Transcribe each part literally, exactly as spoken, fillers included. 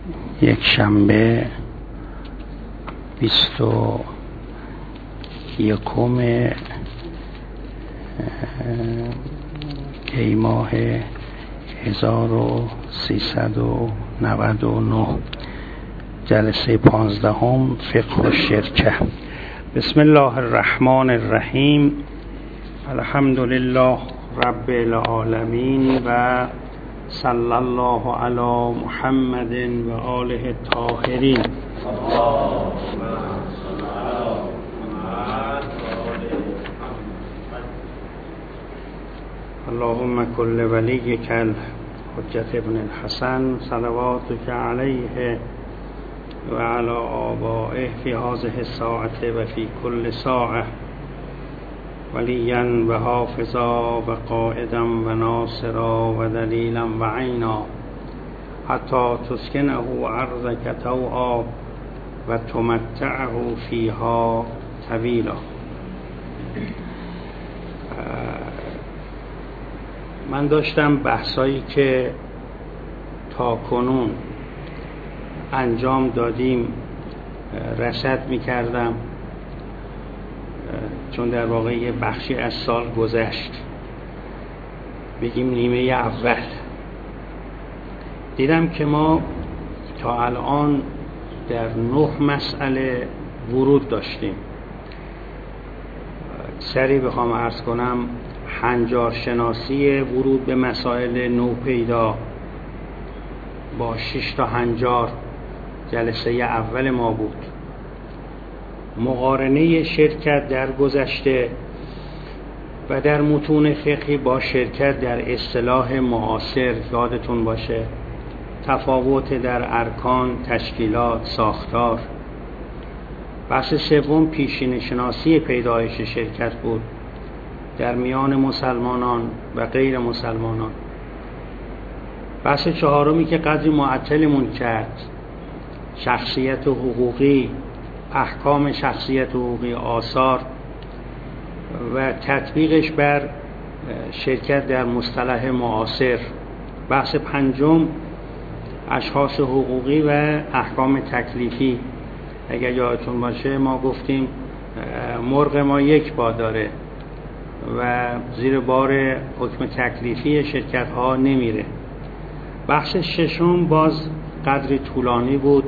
یک شنبه بیست و یکم دی ماه هزار و سیصد و نود و نه، جلسه پانزدهم فقه الشرکه. بسم الله الرحمن الرحیم. الحمد لله رب العالمین و صلی الله علی محمد و آله الطاهرین. اللهم کل ولیک الحجة ابن الحسن صلواتک علیه و علی آبائه فی هذه الساعة و فی کل ساعة ولیا و حافظا و قائدا و ناصرا و دلیلا و عینا حتی تسکنه ارضک طوعا و تمتعه فیها طویلا. من داشتم بحثایی که تا کنون انجام دادیم رصد می کردم، چون در واقع یه بخشی از سال گذشت، بگیم نیمه اول. دیدم که ما تا الان در نه مسئله ورود داشتیم. سری بخوام عرض کنم، هنجار شناسی ورود به مسائل نوپیدا با شش تا هنجار جلسه اول ما بود. مقارنه شرکت در گذشته و در متون فقهی با شرکت در اصطلاح معاصر، یادتون باشه تفاوت در ارکان، تشکیلات، ساختار. بحث سوم پیشین شناسی پیدایش شرکت بود در میان مسلمانان و غیر مسلمانان. بحث چهارمی که قدری معطلمون کرد، شخصیت حقوقی، احکام شخصیت حقوقی، آثار و تطبیقش بر شرکت در مصطلح معاصر. بحث پنجم اشخاص حقوقی و احکام تکلیفی. اگر یادتون باشه ما گفتیم مرغ ما یک پا داره و زیر بار حکم تکلیفی شرکت ها نمیره. بحث ششم باز قدری طولانی بود،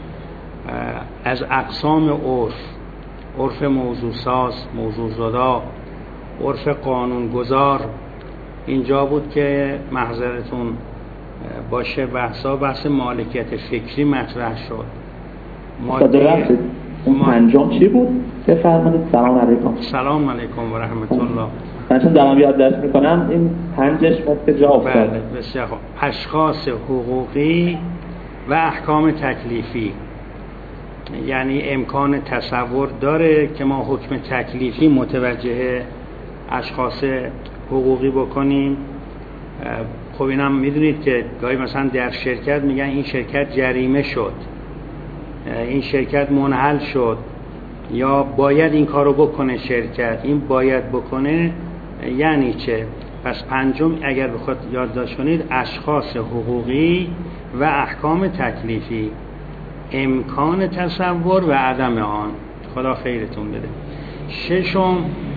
از اقسام عرف، عرف موضوع ساز، موضوع زدا، عرف قانون گذار. اینجا بود که محضرتون باشه بحثا بحث مالکیت فکری مطرح شد. ماده اون پنجم چی بود؟ بفرمایید. سلام علیکم. سلام علیکم و رحمت الله. من چون دارم یادداشت میکنم این پنجش به جا افتاد. بله بسیار خوب. اشخاص حقوقی و احکام تکلیفی، یعنی امکان تصور داره که ما حکم تکلیفی متوجه اشخاص حقوقی بکنیم. خب اینم میدونید که گاهی مثلا در شرکت میگن این شرکت جریمه شد، این شرکت منحل شد، یا باید این کارو بکنه شرکت. این باید بکنه یعنی چه؟ پس پنجم اگر بخواد یادداشت کنید، اشخاص حقوقی و احکام تکلیفی، امکان تصور و عدم آن. خدا خیرتون بده. ششم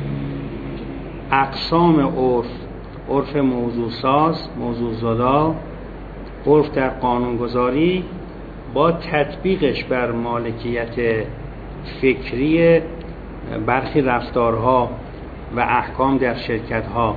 اقسام عرف، عرف موضوع ساز، موضوع زدا، عرف در قانونگذاری با تطبیقش بر مالکیت فکری برخی رفتارها و احکام در شرکت‌ها.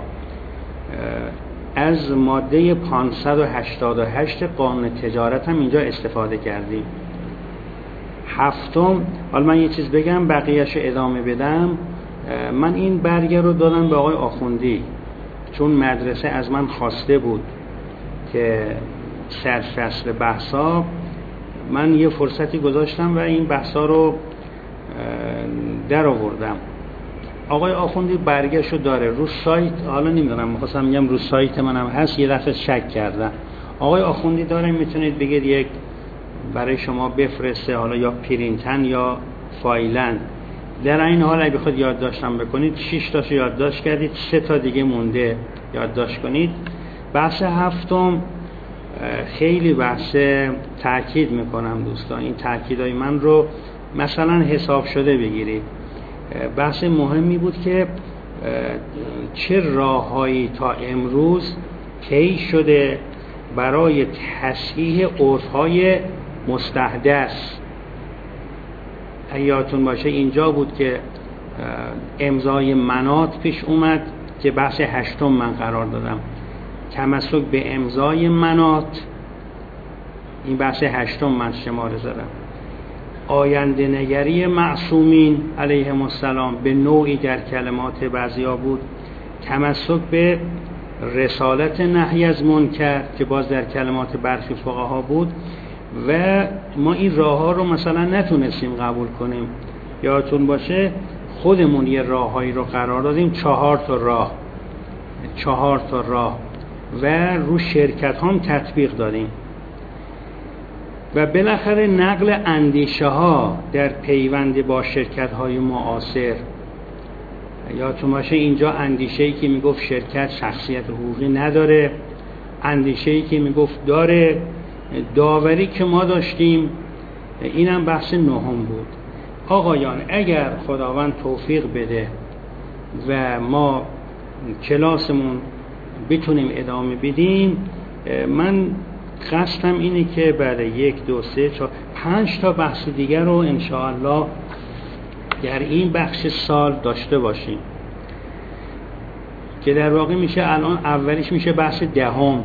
از ماده پانصد و هشتاد و هشت قانون تجارت هم اینجا استفاده کردیم. هفتم، حالا من یه چیز بگم بقیه‌اش ادامه بدم. من این برگه رو دادم به آقای آخوندی چون مدرسه از من خواسته بود که سرفصل بحثا من یه فرصتی گذاشتم و این بحثا رو در آوردم. آقای آخوندی برگشو داره رو سایت، حالا نمیدونم، میخواستم میگم رو سایت منم هست، یه دفعه شک کردم. آقای آخوندی داره، میتونید بگید یک برای شما بفرسته، حالا یا پرینتن یا فایلن. در این حال اگه بخواد یادداشتم بکنید، شش تاشو یادداشت کردید، سه تا دیگه مونده یادداشت کنید. بحث هفتم خیلی بحث تأکید میکنم دوستان، این تأکیدهای من رو مثلا حساب شده بگیرید. بحث مهمی بود که چه راههایی تا امروز طی شده برای تصحیح عرفهای مستحدث. یادتون باشه اینجا بود که امضای منات پیش اومد که بحث هشتم من قرار دادم، تمسک به امضای منات، این بحث هشتم من شماره زدم. آینده نگری معصومین علیهم السلام به نوعی در کلمات بعضیا بود، تمسک به رسالت نهی از منکر که باز در کلمات برخی فقها بود و ما این راه ها رو مثلا نتونستیم قبول کنیم. یادتون باشه خودمون یه راههایی رو قرار دادیم، چهار تا راه چهار تا راه و رو شرکت هم تطبیق دادیم و بالاخره نقل اندیشه ها در پیوند با شرکت های معاصر. یادتون باشه اینجا اندیشه‌ای که میگفت شرکت شخصیت حقوقی نداره، اندیشه‌ای که میگفت داره، داوری که ما داشتیم، اینم بحث نهم بود. آقایان اگر خداوند توفیق بده و ما کلاسمون بتونیم ادامه بدیم، من قصدم اینه که بعد یک دو سه چهار پنج تا بحث دیگر رو انشاءالله در این بخش سال داشته باشیم که در واقع میشه الان اولیش میشه بحث دهم،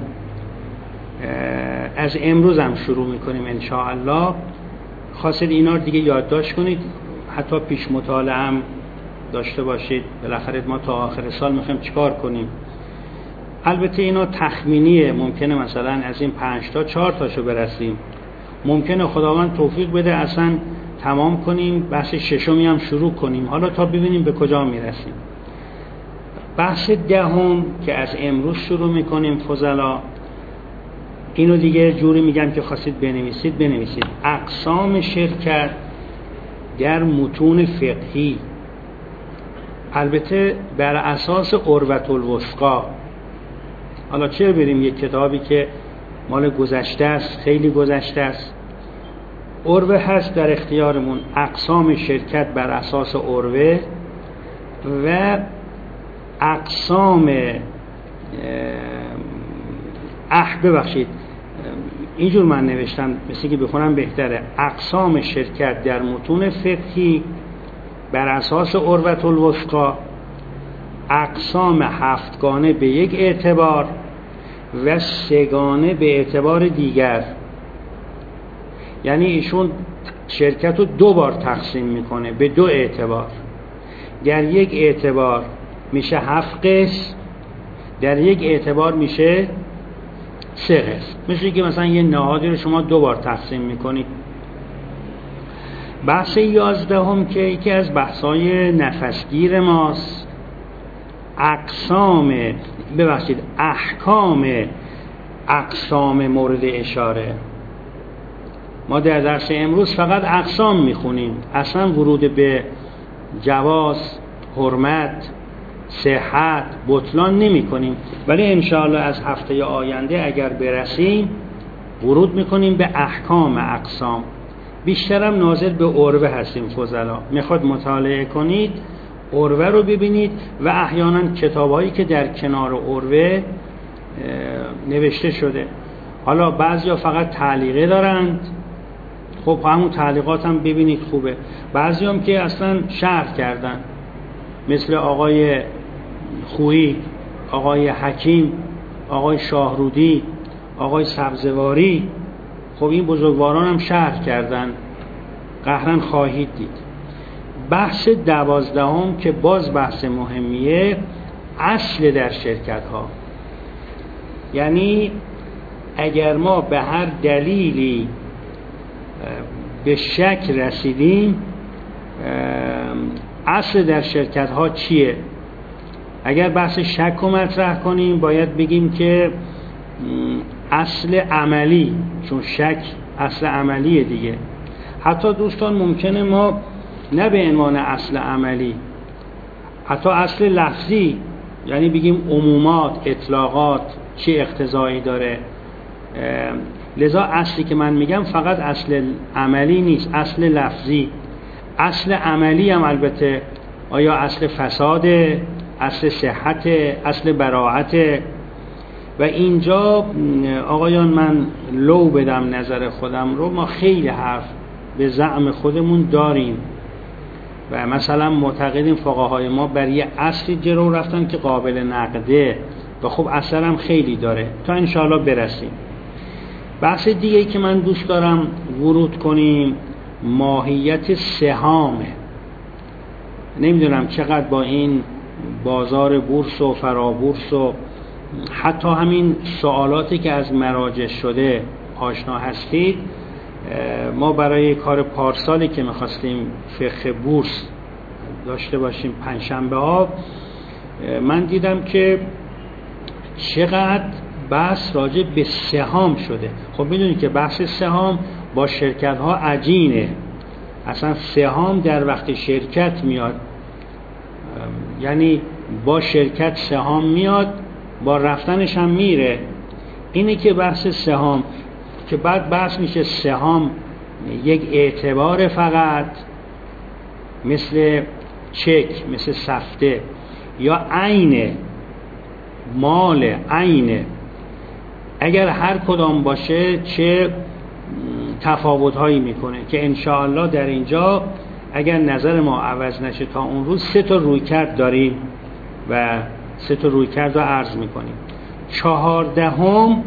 از امروز هم شروع میکنیم انشاءالله. خواستید اینا رو دیگه یادداشت کنید، حتی پیش مطالعه هم داشته باشید، بالاخره ما تا آخر سال میخوایم چیکار کنیم. البته اینا تخمینیه، ممکنه مثلا از این پنج تا چهار تاشو برسیم، ممکنه خداوند توفیق بده اصلا تمام کنیم، بحث ششمی هم شروع کنیم، حالا تا ببینیم به کجا میرسیم. بحث دهم که از امروز شروع میکنیم فضلا، اینو دیگه جوری میگم که خواستید بنویسید بنویسید. اقسام شرکت در متون فقهی، البته بر اساس عروة الوثقی. حالا چه بریم یک کتابی که مال گذشته است، خیلی گذشته است، عروة هست در اختیارمون، اقسام شرکت بر اساس عروة و اقسام اح ببخشید اینجور من نوشتم، مثل که بخونم بهتره، اقسام شرکت در متون فقهی بر اساس عروة الوثقی، اقسام هفتگانه به یک اعتبار و سگانه به اعتبار دیگر. یعنی ایشون شرکت رو دو بار تقسیم میکنه به دو اعتبار، در یک اعتبار میشه هفت قسم، در یک اعتبار میشه سه قسم. مثل که مثلا یه نهادی رو شما دو بار تقسیم میکنید. بحث یازدهم که یکی از بحث‌های نفسگیر ماست، اقسام ببخشید احکام اقسام مورد اشاره. ما در درس امروز فقط اقسام میخونیم، اصلا ورود به جواز، حرمت، صحت، بطلان نمی کنیم، ولی انشاءالله از هفته آینده اگر برسیم ورود میکنیم به احکام اقسام. بیشترم ناظر به عروة هستیم فضلا، میخواد مطالعه کنید عروة رو ببینید و احیانا کتابایی که در کنار عروة نوشته شده. حالا بعضیا فقط تعلیقه دارند، خب همون تعلیقات هم ببینید خوبه. بعضی هم که اصلا شرح کردن، مثل آقای خویی، آقای حکیم، آقای شاهرودی، آقای سبزواری، خب این بزرگواران هم شرح کردن، قهرن خواهید دید. بحث دوازدهم که باز بحث مهمیه، اصل در شرکت ها. یعنی اگر ما به هر دلیلی به شک رسیدیم، اصل در شرکت ها چیه؟ اگر بحث شک رو مطرح کنیم باید بگیم که اصل عملی، چون شک اصل عملیه دیگه. حتی دوستان ممکنه ما نه به عنوان اصل عملی، حتی اصل لفظی، یعنی بگیم عمومات، اطلاقات چه اقتضایی داره، لذا اصلی که من میگم فقط اصل عملی نیست، اصل لفظی. اصل عملی هم البته آیا اصل فساد، اصل صحت، اصل براعت. و اینجا آقایان من لو بدم نظر خودم رو، ما خیلی حرف به زعم خودمون داریم و مثلا معتقدیم فقهای ما بر یه اصلی جلو رفتن که قابل نقده و خب اصلا هم خیلی داره تا انشاءالله برسیم. بحث دیگه ای که من دوست دارم ورود کنیم ماهیت سهامه. نمیدونم چقدر با این بازار بورس و فرابورس و حتی همین سوالاتی که از مراجع شده آشنا هستید. ما برای کار پارسالی که میخواستیم فقه بورس داشته باشیم پنجشنبه ها، من دیدم که چقدر بحث راجع به سهام شده. خب میدونید که بحث سهام با شرکت ها عجینه. اصلا سهام در وقت شرکت میاد، یعنی با شرکت سهام میاد، با رفتنش هم میره. اینه که بحث سهام که بعد بحث میشه سهام یک اعتبار فقط مثل چک، مثل سفته، یا عین مال عین. اگر هر کدام باشه چه تفاوت هایی میکنه که انشاءالله در اینجا اگر نظر ما عوض نشه تا اون روز سه تا رویکرد داریم و سه تا رویکرد رو عرض میکنیم. چهاردهم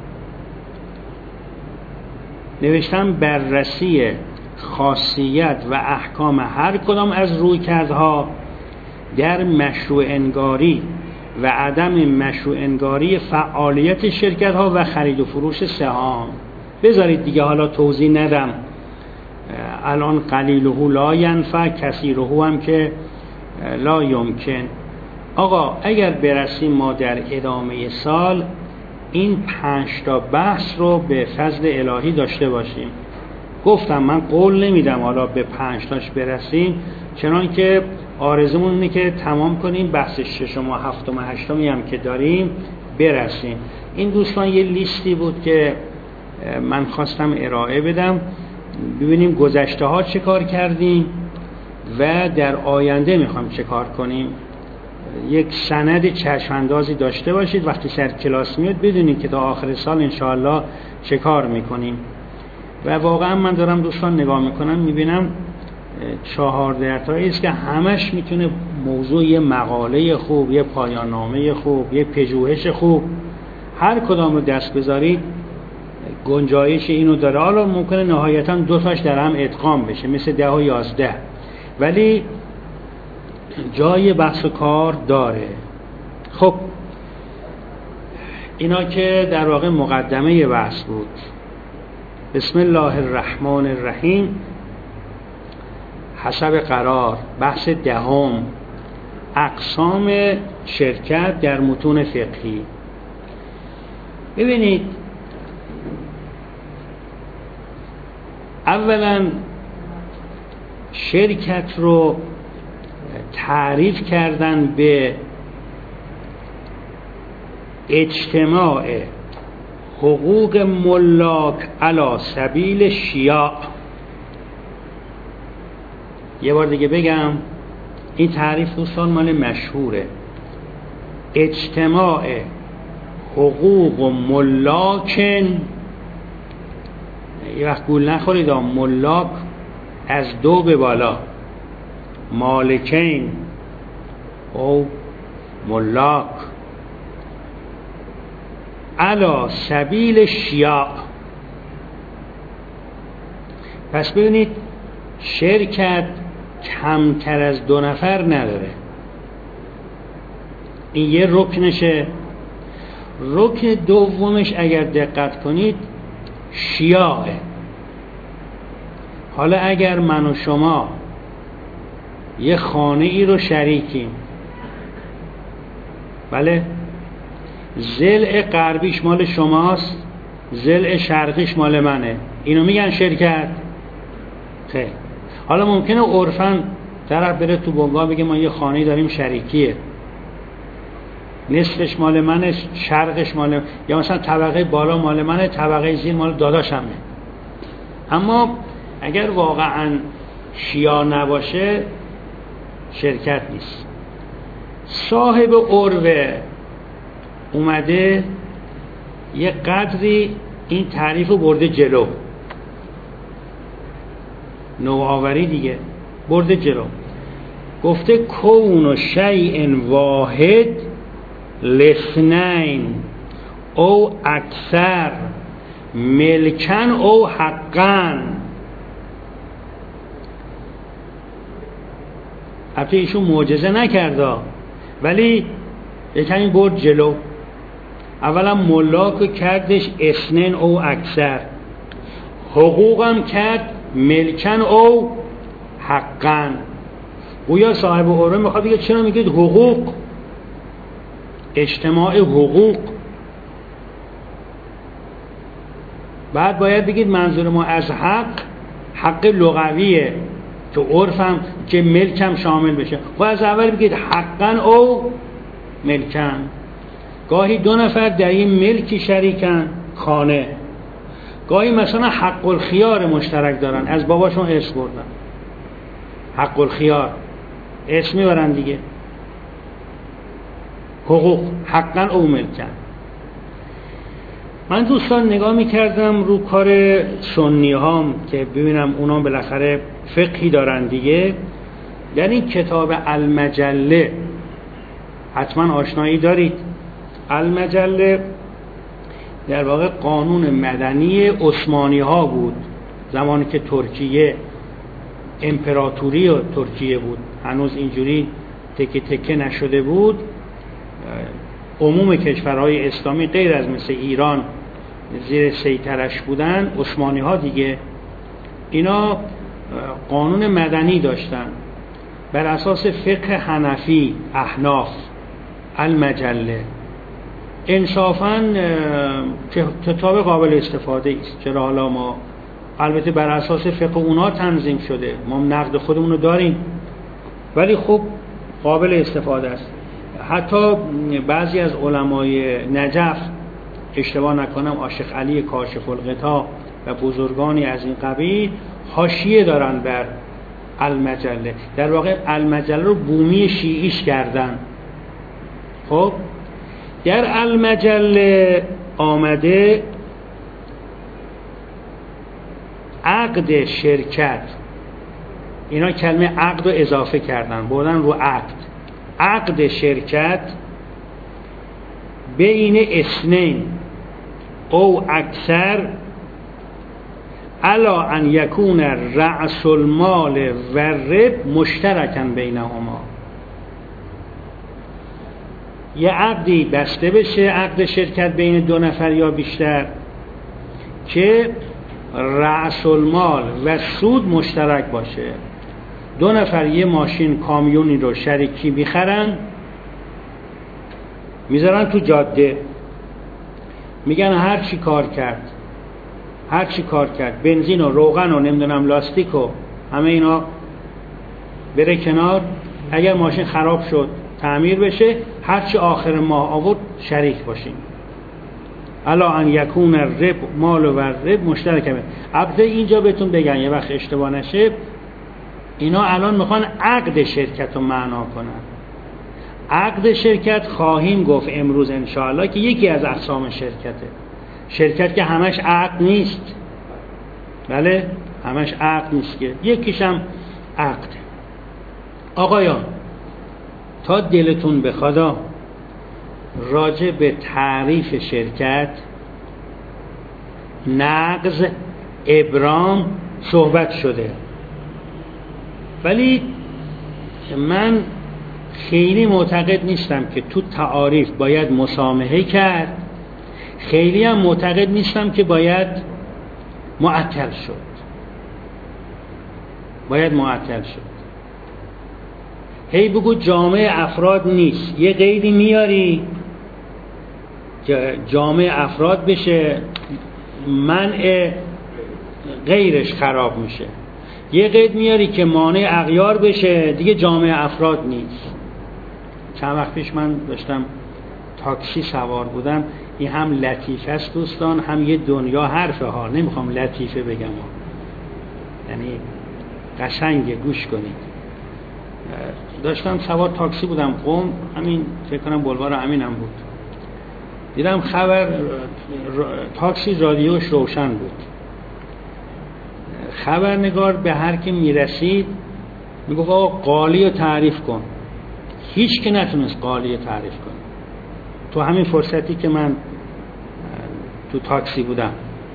نوشتم بررسی خاصیت و احکام هر کدام از رویکردها در مشروع انگاری و عدم مشروع انگاری فعالیت شرکت ها و خرید و فروش سهام. بذارید دیگه حالا توضیح ندم، الان قلیله لا ینفع کثیره هم که لا یمکن. آقا اگر برسیم ما در ادامه سال این پنج تا بحث رو به فضل الهی داشته باشیم. گفتم من قول نمیدم حالا به پنج تاش برسیم، چنان که آرزومون اینه که تمام کنیم بحث ششم و هفتم و هشتمی هم که داریم برسیم. این دوستان یه لیستی بود که من خواستم ارائه بدم، ببینیم گذشته ها چه کار کردیم و در آینده میخوام چه کار کنیم. یک سند چشم اندازی داشته باشید وقتی سر کلاس میاد، بدونید که تا آخر سال انشاءالله چه کار میکنیم. و واقعا من دارم دوستان نگاه میکنم میبینم چهارده تایی است که همش میتونه موضوع یه مقاله خوب، یه پایان نامه خوب، یه پژوهش خوب، هر کدام رو دست بذارید گنجایش اینو داره. حالا ممکنه نهایتا دو تاش در هم ادغام بشه مثل ده و یازده، ولی جای بحث و کار داره. خب اینا که در واقع مقدمه بحث بود. بسم الله الرحمن الرحیم. حسب قرار بحث دهم، اقسام شرکت در متون فقهی. ببینید اولا شرکت رو تعریف کردن به اجتماع حقوق ملاک علی سبیل شیاع. یه بار دیگه بگم، این تعریف دوستان مال مشهوره. اجتماع حقوق ملاکن، یه وقت گول نخورید، ملاک از دو به بالا، مالکین او ملاک علی سبیل شیاع. پس ببینید شرکت کمتر از دو نفر نداره، این یه رکنشه. رکن دومش اگر دقت کنید شیاعه. حالا اگر من و شما یه خانه ای رو شریکیم، بله، ضلع غربیش مال شماست، ضلع شرقیش مال منه، اینو میگن شرکت؟ خیلی. حالا ممکنه عرفاً طرف بره تو بنگاه بگه ما یه خانه داریم شریکیه، نصفش مال منه، شرقش مال، یا مثلا طبقه بالا مال منه، طبقه زیر مال داداشمه. اما اگر واقعا شیعه نباشه شرکت نیست. صاحب عروه اومده یه قدری این تعریف رو برده جلو، نوآوری دیگه برده جلو، گفته کون شیء واحد لاثنین او اکثر ملکن او حقا. البته ایشون معجزه نکرده ولی یکمی برد جلو. اولا ملاک کردش اثنین او اکثر، حقوقم کرد ملکن او حقا. گویا صاحب عروه میخواد بگه چرا میگید حقوق، اجتماع حقوق؟ بعد باید بگید منظور ما از حق حق لغویه که عرفم که ملکم شامل بشه. خب از اول بگید حقا او ملکن. گاهی دو نفر در این ملکی شریکن، خانه، گاهی مثلا حق الخیار مشترک دارن، از باباشون ارث بردن، حق الخیار ارث میبرن دیگه. حقوق حقا او ملکن. من دوستان نگاه میکردم رو کار سنی هام که ببینم اونا بالاخره فقهی دارن دیگه. در این کتاب المجله حتما آشنایی دارید. المجله در واقع قانون مدنی عثمانی ها بود، زمانی که ترکیه امپراتوری و ترکیه بود، هنوز اینجوری تکه تکه نشده بود. عموم کشورهای اسلامی غیر از مثل ایران زیر سیطرش بودن، عثمانی ها دیگه اینا قانون مدنی داشتن بر اساس فقه حنفی احناف. المجله انصافاً کتاب قابل استفاده است، چرا حالا ما البته بر اساس فقه اونا تنظیم شده، ما نقد خودمون رو داریم، ولی خب قابل استفاده است. حتی بعضی از علمای نجف، اشتباه نکنم عاشق علی کاشف الغطا و بزرگانی از این قبیل، حاشیه دارن بر المجله. در واقع المجله رو بومی شیعیش کردن. خب در المجله آمده عقد شرکت، اینا کلمه عقد رو اضافه کردن، بردن رو عقد. عقد شرکت بین اثنین او اکثر الا ان یکون رأس المال و رب مشترکاً بینهما. یه عقدی بسته بشه، عقد شرکت بین دو نفر یا بیشتر، که رأس المال و سود مشترک باشه. دو نفر یه ماشین کامیونی رو شریکی میخرن، میذارن تو جاده، میگن هر چی کار کرد هر چی کار کرد بنزین و روغن و نمیدونم لاستیک و همه اینا بره کنار، اگر ماشین خراب شد تعمیر بشه، هر چی آخر ماه آورد شریک باشیم. الا ان یکون الرب مال و الرب مشترک. البته اینجا بهتون بگن یه وقت اشتباه نشه، اینا الان میخوان عقد شرکت رو معنا کنن. عقد شرکت خواهیم گفت امروز انشاءالله که یکی از اقسام شرکته. شرکت که همش عقد نیست، بله همش عقد نیست، که یکیش هم عقد. آقایان تا دلتون بخواد راجع به تعریف شرکت، نقض، ابرام صحبت شده، ولی من خیلی معتقد نیستم که تو تعاریف باید مسامحه کرد، خیلی هم معتقد نیستم که باید معطل شد. باید معطل شد. هی بگو جامعه افراد نیست، یه قیدی میاری که جامعه افراد بشه، منع غیرش خراب میشه. یه قید میاری که مانع اغیار بشه، دیگه جامعه افراد نیست. چند وقت پیش من داشتم تاکسی سوار بودم، این هم لطیفه است دوستان، هم یه دنیا حرفه ها، نمیخوام لطیفه بگم ها. یعنی قشنگه، گوش کنید. داشتم سوار تاکسی بودم قم، همین فکر کنم بلوار امینم بود، دیدم خبر تاکسی رادیوش روشن بود، خبرنگار به هر کی میرسید میگفت آقا قالی رو تعریف کن. هیچ که نتونست قالی رو تعریف کن تو همین فرصتی که من تو تاکسی بودم.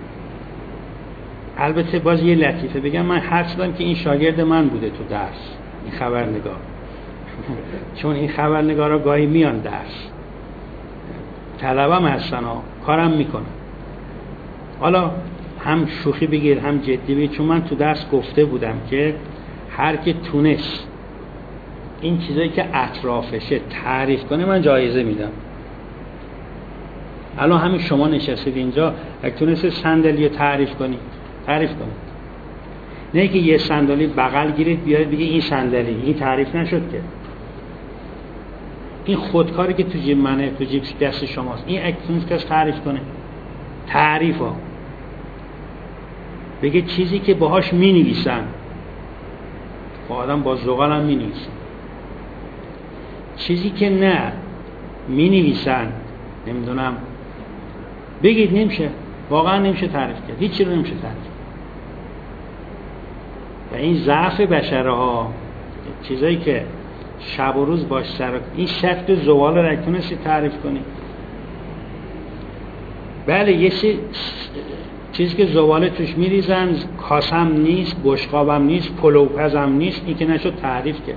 البته باز یه لطیفه بگم، من حرف زدم که این شاگرد من بوده تو درس، این خبرنگار چون این خبرنگارا گاهی میان درس، طلبم هستن ها، کارم میکنن. حالا هم شوخی بگیر هم جدی بگیر، چون من تو درس گفته بودم که هر که تونست این چیزایی که اطرافشه تعریف کنه من جایزه میدم. الان همین شما نشستید اینجا، اگه تونست صندلی تعریف کنی تعریف کنید، نه که یه صندلی بغل گیرید بیارید بگید این صندلی، این تعریف نشد که. این خودکاری که تو جیب منه، تو جیب دست شماست، این اگه تونست کس تعریف کنه، تعریف ها بگه چیزی که باهاش می نویسن، با آدم با زغال هم می نویسن، چیزی که نه می نویسن نمیدونم بگید، نمیشه، واقعا نمیشه تعریف کرد، هیچی رو نمیشه تعریف. و این ضعف بشره ها، چیزایی که شب و روز باش سر، این شفت زوال رو نتونستی تعریف کنی. بله یه چیزی که زباله توش میریزن، کاسم نیست، بشقابم نیست، پلوپزم نیست، این که نشد تعریف کرد.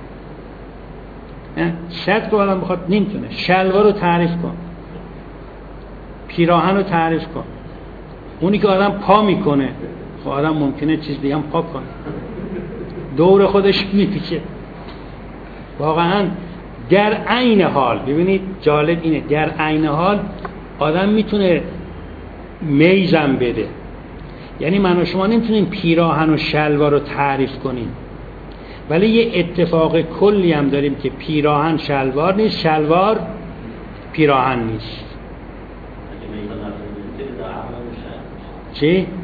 صد که آدم بخواد نمیتونه. شلوار رو تعریف کن، پیراهن رو تعریف کن، اونی که آدم پا میکنه، خب آدم ممکنه چیز دیگه هم پا کنه، دور خودش میپیچه. واقعا در عین حال، ببینید جالب اینه، در عین حال آدم میتونه میزم بده. یعنی من و شما نمیتونیم پیراهن و شلوار رو تعریف کنیم، ولی یه اتفاق کلی هم داریم که پیراهن شلوار نیست، شلوار پیراهن نیست. چی؟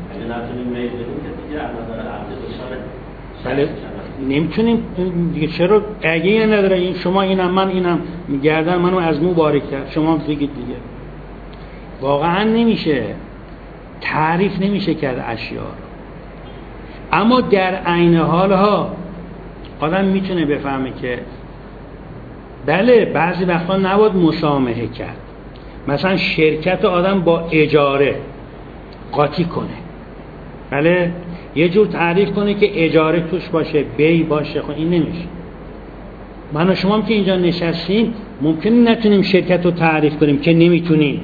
بله نمیتونیم دیگه. چرا؟ اگه یه نداره این شما اینم من اینم گردن منو از مو باریک کرد، شما بگید دیگه. واقعا نمیشه تعریف نمیشه کرد اشیاء. اما در عین حال ها آدم میتونه بفهمه که بله بعضی وقتا نباید مسامحه کرد. مثلا شرکت آدم با اجاره قاطی کنه، بله یه جور تعریف کنه که اجاره توش باشه، بی باشه، خب این نمیشه. من و شما هم که اینجا نشستیم ممکنه نتونیم شرکت رو تعریف کنیم که نمیتونیم،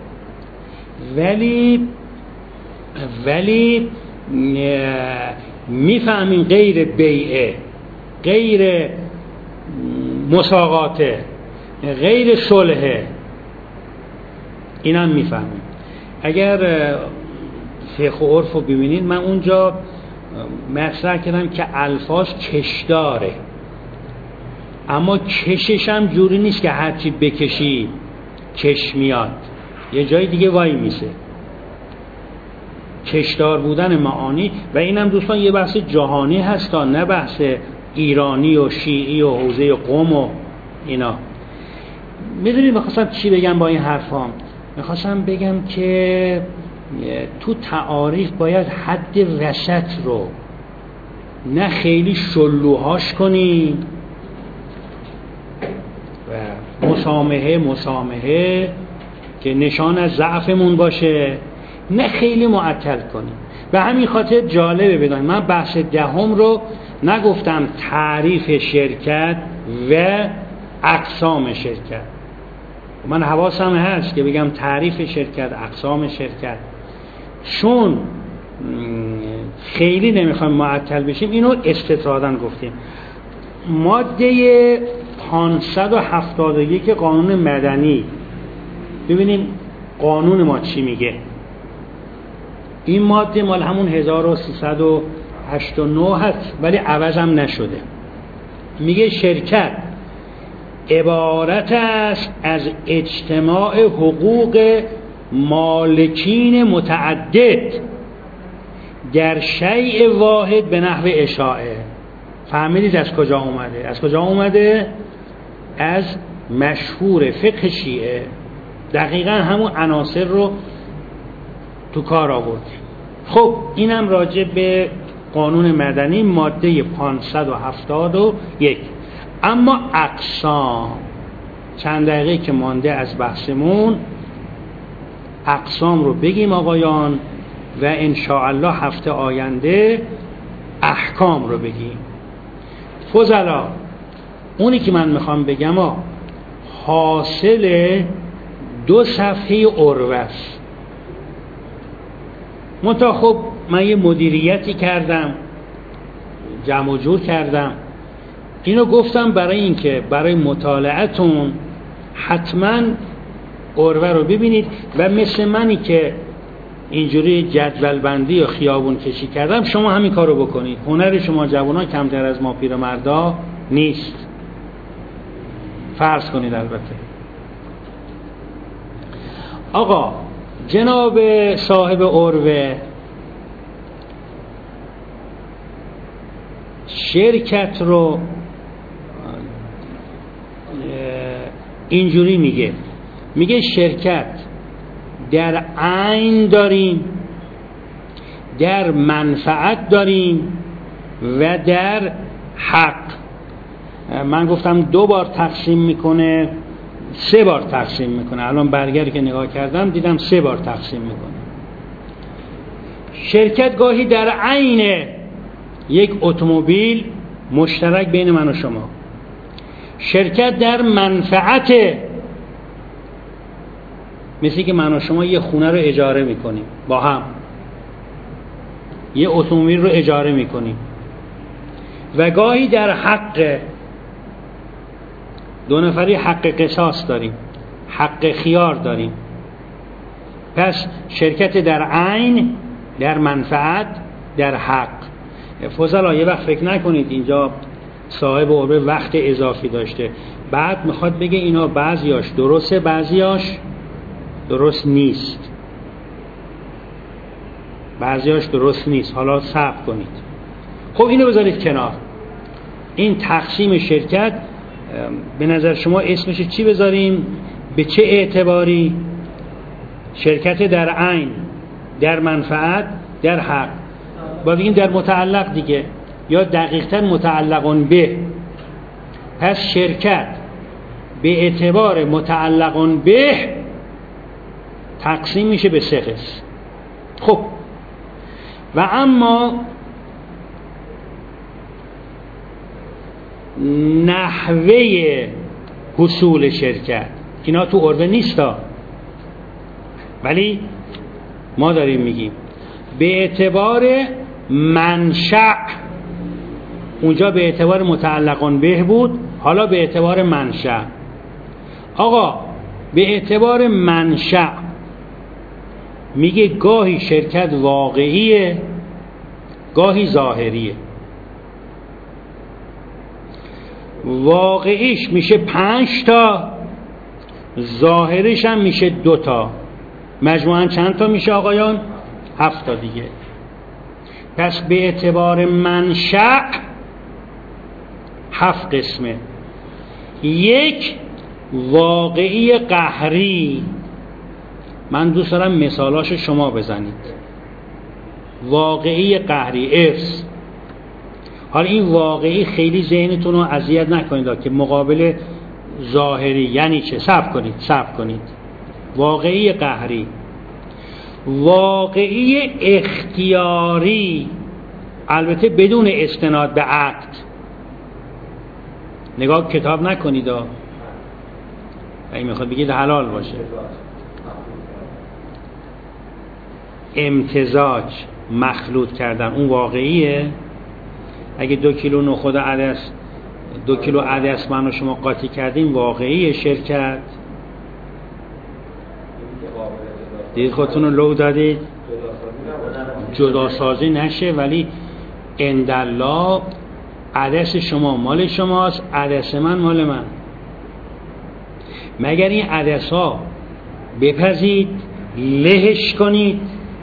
ولی ولی میفهمیم غیر بیعه، غیر مساقاته، غیر صلحه، اینم میفهمیم. اگر فقه و عرف رو ببینید، من اونجا مطرح کردم که الفاظ کش داره، اما کشش هم جوری نیست که هرچی بکشی کش میاد، یه جای دیگه وای میسه. کشدار بودن معانی، و اینم دوستان یه بحث جهانی هست، نه بحث ایرانی و شیعی و حوزه قم و اینا. میدونید میخواستم چی بگم با این حرفام؟ میخواستم بگم که تو تعاریف باید حد وسط رو نه خیلی شلوهاش کنی و مسامحه مسامحه که نشان از ضعفمون باشه، نه خیلی معطل کنیم. به همین خاطر جالبه بدانید من بحث دهم رو نگفتم تعریف شرکت و اقسام شرکت. من حواسم هست که بگم تعریف شرکت، اقسام شرکت، چون خیلی نمیخوایم معطل بشیم اینو استطرادا گفتیم. ماده پانصد و هفتاد و یک قانون مدنی، ببینیم قانون ما چی میگه. این ماده مال همون هزار و سیصد و هشتاد و نه هست ولی عوض هم نشده. میگه شرکت عبارت است از اجتماع حقوق مالکین متعدد در شیء واحد به نحو اشاعه. فهمیدید از کجا اومده؟ از کجا اومده؟ از مشهور فقه شیعه. دقیقا همون عناصر رو تو کار آورد. خب اینم راجع به قانون مدنی ماده پانصد و هفتاد و یک. اما اقسام، چند دقیقه که مانده از بحثمون، اقسام رو بگیم آقایان و انشاءالله هفته آینده احکام رو بگیم. فضلا، اونی که من میخوام بگم ها حاصل دو صفحه عروه است. منتها خب من یه مدیریتی کردم، جمع و جور کردم، اینو گفتم برای اینکه برای مطالعتون حتما عروه رو ببینید و مثل منی که اینجوری جدول بندی یا خیابون کشی کردم شما همین کارو بکنید. هنر شما جوانان کمتر از ما پیرمردا نیست. فرض کنید البته. آقا جناب صاحب عروه شرکت رو اینجوری میگه، میگه شرکت در عین داریم، در منفعت داریم و در حق. من گفتم دو بار تقسیم میکنه، سه بار تقسیم میکنه. الان برگردی که نگاه کردم دیدم سه بار تقسیم میکنه. شرکت گاهی در عین یک اتومبیل مشترک بین من و شما، شرکت در منفعت، مثل که من و شما یه خونه رو اجاره میکنیم با هم، یه اتومبیل رو اجاره میکنیم، و گاهی در حق، دو نفری حق قصاص داریم، حق خیار داریم. پس شرکت در عین، در منفعت، در حق. فضلا یه وقت فکر نکنید اینجا صاحب عروه وقت اضافی داشته، بعد میخواد بگه اینا بعضیاش درسته بعضیاش درست نیست، بعضیاش درست نیست، حالا صبر کنید. خب اینو بذارید کنار. این تقسیم شرکت به نظر شما اسمش چی بذاریم؟ به چه اعتباری؟ شرکت در عین، در منفعت، در حق. با بگیم در متعلق دیگه، یا دقیق‌تر متعلقون به. پس شرکت به اعتبار متعلقون به تقسیم میشه به سه قسم. خب و اما نحوه حصول شرکت اینا تو عروه نیستا، ولی ما داریم میگیم به اعتبار منشأ. اونجا به اعتبار متعلقون به بود، حالا به اعتبار منشأ. آقا به اعتبار منشأ میگه گاهی شرکت واقعیه، گاهی ظاهریه. واقعیش میشه پنج تا، ظاهریش هم میشه دو تا. مجموعاً چند تا میشه آقایان؟ هفت تا دیگه. پس به اعتبار منشأ هفت قسمه. یک واقعی قهری، من دوست دارم مثالاشو شما بزنید. واقعی قهری ارث. حالا این واقعی خیلی ذهنتون رو اذیت نکنید که مقابل ظاهری یعنی چه؟ صبر کنید صبر کنید. واقعی قهری، واقعی اختیاری، البته بدون استناد به عقد. نگاه کتاب نکنید ها، اگه میخواد بگید حلال باشه. امتزاج، مخلوط کردن، اون واقعیه. اگه دو کیلو نخود عدس، دو کیلو عدس من و شما قاطی کردیم، واقعیه شرکت. دید خودتون رو لو دادید جدا سازی نشه، ولی اندالله عدس شما مال شماست، عدس من مال من. مگر این عدس‌ها بپزید لهش کنید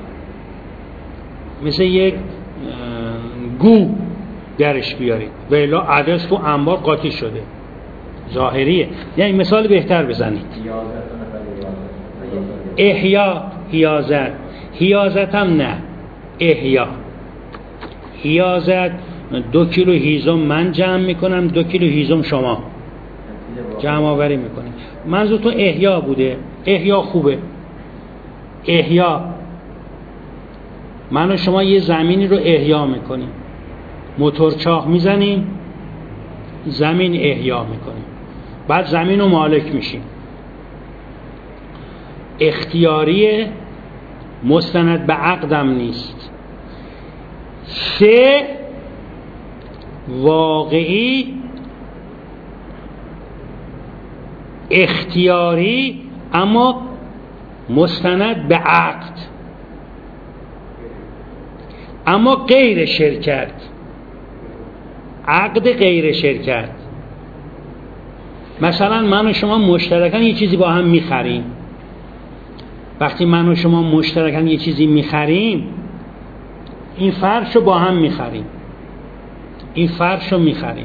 مثل یک گو درش بیارید و الا عدس تو انبار قاطی شده، ظاهریه. یعنی مثال بهتر بزنید. احیا، حیازت، حیازت هم نه، احیا. حیازت دو کیلو هیزم من جمع میکنم، دو کیلو هیزم شما جمع آوری میکنیم. منظورتون احیا بوده. احیا خوبه. احیا من و شما یه زمینی رو احیا میکنیم، موتور چاق میزنیم، زمین احیا میکنیم، بعد زمین رو مالک میشیم. اختیاری مستند به عقدم نیست. سه واقعی اختیاری اما مستند به عقد، اما غیر شرکت، عقد غیر شرکت. مثلا من و شما مشترکاً یه چیزی با هم میخریم. وقتی من و شما مشترکاً یه چیزی میخریم، این فرش رو با هم میخریم، این فرش رو میخریم.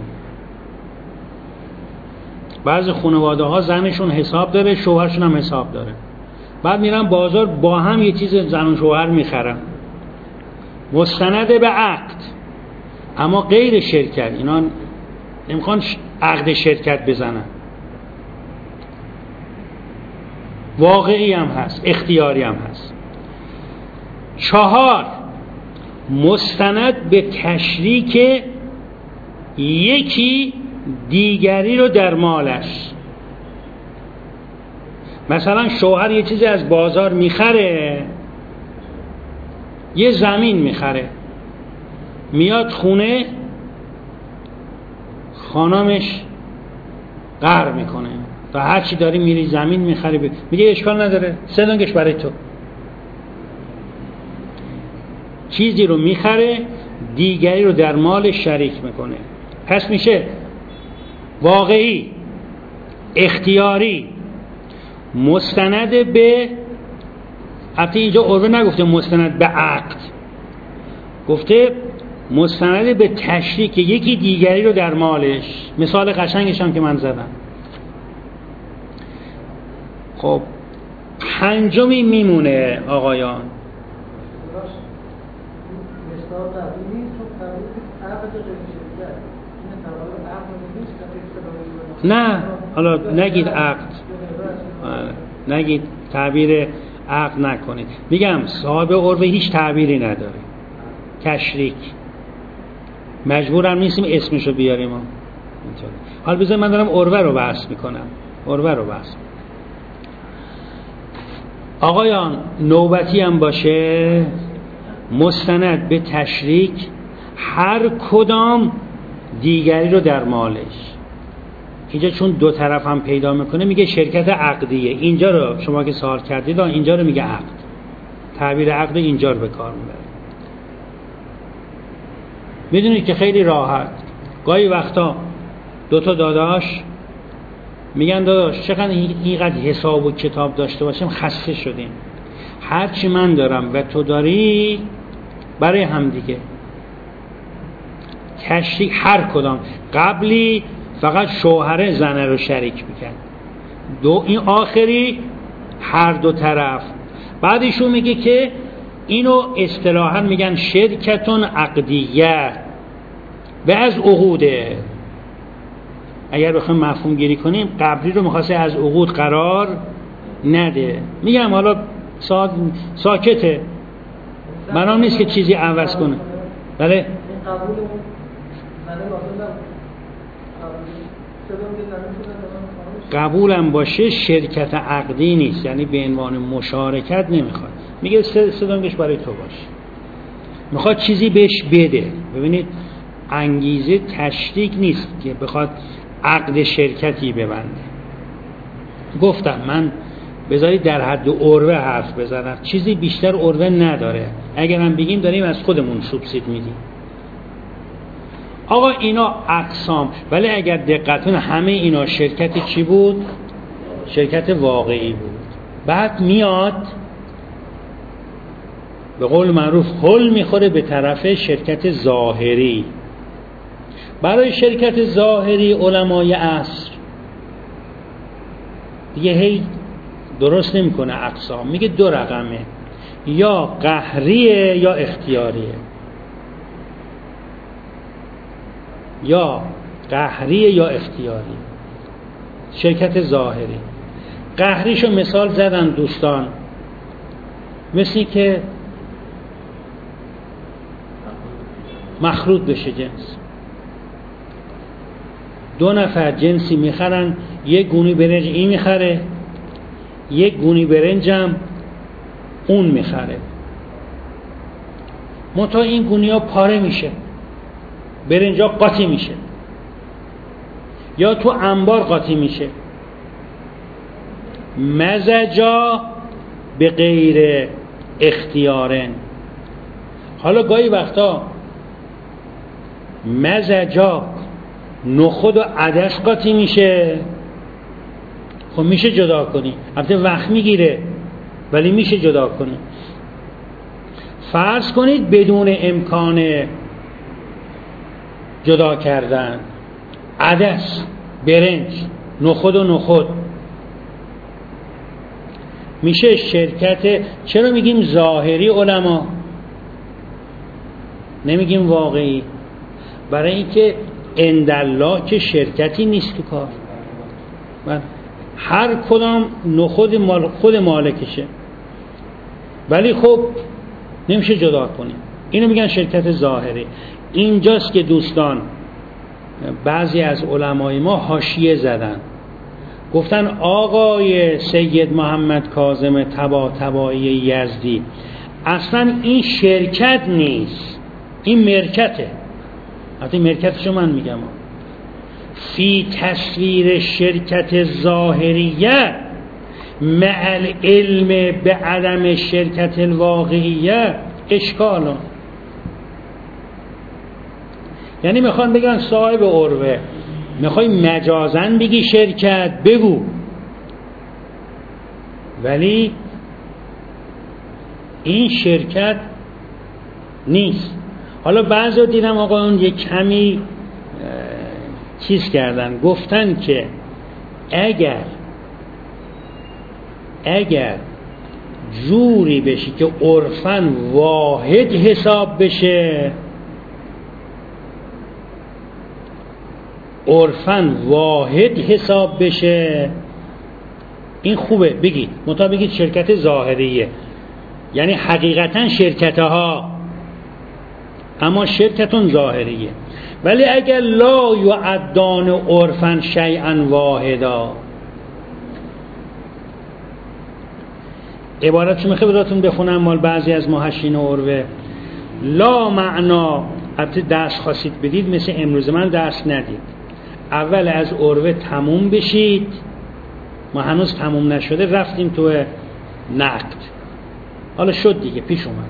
بعضی خانواده ها زنشون حساب داره، شوهرشون هم حساب داره، بعد میرن بازار با هم یه چیز زن و شوهر میخرن، مستند به عقد اما غیر شرکت. اینا نمیخوان عقد شرکت بزنن. واقعی هم هست، اختیاری هم هست. چهار مستند به تشریک یکی دیگری رو در مالش. مثلا شوهر یه چیزی از بازار میخره، یه زمین میخره، میاد خونه خانمش قهر میکنه و هر چی داری میری زمین میخری ب... میگه اشکال نداره، سه دنگش برای تو. چیزی رو میخره، دیگری رو در مال شریک میکنه. پس میشه واقعی، اختیاری، مستند به، البته اینجا عربه نگفته مستند به عقد، گفته مستند به تشریک یکی دیگری رو در مالش. مثال قشنگش هم که من زدم. خب پنجمی میمونه آقایان. نه حالا نگید عقد، نگید تعبیر عقد نکنید. میگم صاحب عربه هیچ تعبیری نداره. تشریک مجبورم نیستیم اسمشو بیاریم. حالا بذار من دارم عربه رو بحث میکنم. عربه رو بحث میکنم. آقایان نوبتی هم باشه، مستند به تشریک هر کدام دیگری رو در مالش. اینجا چون دو طرف هم پیدا میکنه میگه شرکت عقدیه. اینجا رو شما که سوال کردید اینجا رو میگه عقد. تعبیر عقد اینجا رو به کار میبره. میدونید که خیلی راحت گاهی وقتا دو تا داداش میگن داداش چقدر اینقدر حساب و کتاب داشته باشیم خسته شدیم، هرچی من دارم و تو داری برای هم دیگه. تشریک هر کدام. قبلی فقط شوهر زنه رو شریک میکرد، دو این آخری هر دو طرف. بعدشون میگه که اینو اصطلاحاً میگن شرکتون عقدیه و از عقوده. اگر بخوایم مفهوم گیری کنیم قبلی رو میخواسته از عقود قرار نده. میگم حالا سا... ساکته، منام نیست که چیزی عوض کنه. بله قبولم باشه شرکت عقدی نیست، یعنی به عنوان مشارکت نمیخواد. میگه سدانگش برای تو باشه، میخواد چیزی بهش بده. ببینید انگیزه تشریک نیست که بخواد عقد شرکتی ببنده. گفتم من بذارید در حد عربه حرف بزنم، چیزی بیشتر عربه نداره. اگر هم بگیم داریم از خودمون سوبسید میدیم. آقا اینا اقسام، ولی اگر دقت کنید همه اینا شرکت چی بود؟ شرکت واقعی بود. بعد میاد به قول معروف هل میخوره به طرف شرکت ظاهری. برای شرکت ظاهری علمای عصر دیگه هی درست نمیکنه اقسام، میگه دو رقمه، یا قهریه یا اختیاریه، یا قهریه یا اختیاری. شرکت ظاهری قهریشو مثال زدن دوستان، مثلی که مخلوط بشه جنس، دو نفر جنسی میخرن، یک گونی برنج این میخره، یک گونی برنجم اون میخره، منتها این گونی ها پاره میشه، برنج ها قاطی میشه یا تو انبار قاطی میشه. مزجا به غیر اختیارن. حالا گاهی وقتا مزجا نخود و عدس قاطی میشه، خب میشه جدا کنی، البته وقت میگیره ولی میشه جدا کنی. فرض کنید بدون امکان جدا کردن عدس، برنج، نخود و نخود، میشه شرکت. چرا میگیم ظاهری علما نمیگیم واقعی؟ برای اینکه اندالله که شرکتی نیست تو کار، من هر کدام نخود مال خود مالکشه، ولی خب نمیشه جدا کنیم. اینو میگن شرکت ظاهری. اینجاست که دوستان بعضی از علمای ما حاشیه زدن، گفتن آقای سید محمد کاظم طباطبایی یزدی اصلا این شرکت نیست، این مرکته. حتی مرکتشو من میگم، فی تصویر شرکت ظاهریه مع العلم به عدم شرکت الواقعیه اشکالون. یعنی میخوان بگن صاحب عروه میخوای مجازن بگی شرکت بگو، ولی این شرکت نیست. حالا بعضی دیدم آقایون یک کمی چیز کردن، گفتن که اگر اگر جوری بشه که عرفاً واحد حساب بشه، عرفاً واحد حساب بشه، این خوبه بگید، منتها بگید شرکت ظاهریه، یعنی حقیقتاً شرکت ها اما شرکتون ظاهریه. ولی اگر لا یعدان عرفاً شیئا واحدا، عبارتشو میخواه براتون بخونم مال بعضی از محشین عروه. لا معنا، البته درس خواستید بدید مثل امروز من درس ندید، اول از عروه تموم بشید، ما هنوز تموم نشده رفتیم تو نقد، حالا شد دیگه پیش اومد،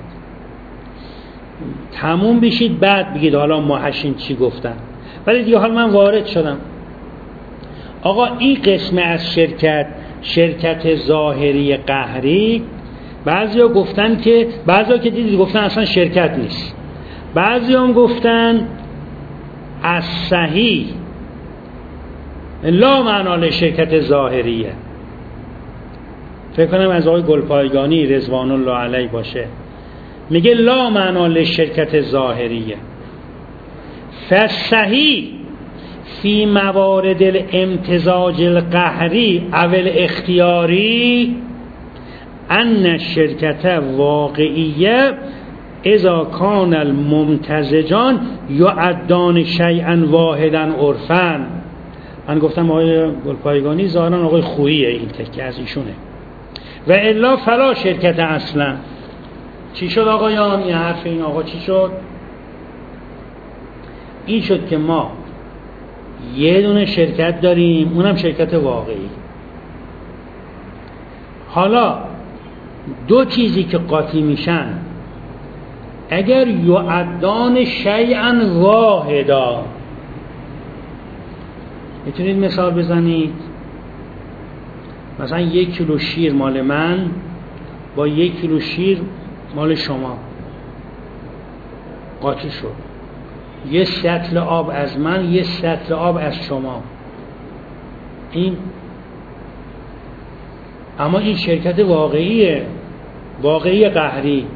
تموم بشید بعد بگید حالا محشین چی گفتن. ولی دیگه حالا من وارد شدم، آقا این قسم از شرکت، شرکت ظاهری قهری، بعضیا گفتن که بعضیا که دیدید گفتن اصلا شرکت نیست، بعضیا هم گفتن از صحیح لا معنی شرکت ظاهریه. فکر کنم از آقای گلپایگانی رضوان الله علیه باشه، میگه لا معنی شرکت ظاهریه. فصحیح فی موارد الامتزاج القهری اول اختیاری ان شرکت واقعیه اذا کان الممتزجان یعدان شیئا واحدا عرفا. من گفتم آقای گلپایگانی ظاهرا آقای خوییه، این تکه از ایشونه، و الا فلا شرکت اصلا. چی شد آقایان؟ این حرف این آقا چی شد؟ این شد که ما یه دونه شرکت داریم، اونم شرکت واقعی. حالا دو چیزی که قاطی میشن اگر یعدان شیئا واحدا، میتونید مثال بزنید؟ مثلا یک کیلو شیر مال من با یک کیلو شیر مال شما قاطی شد، یه سطل آب از من، یه سطل آب از شما. این اما این شرکت واقعیه، واقعی قهری.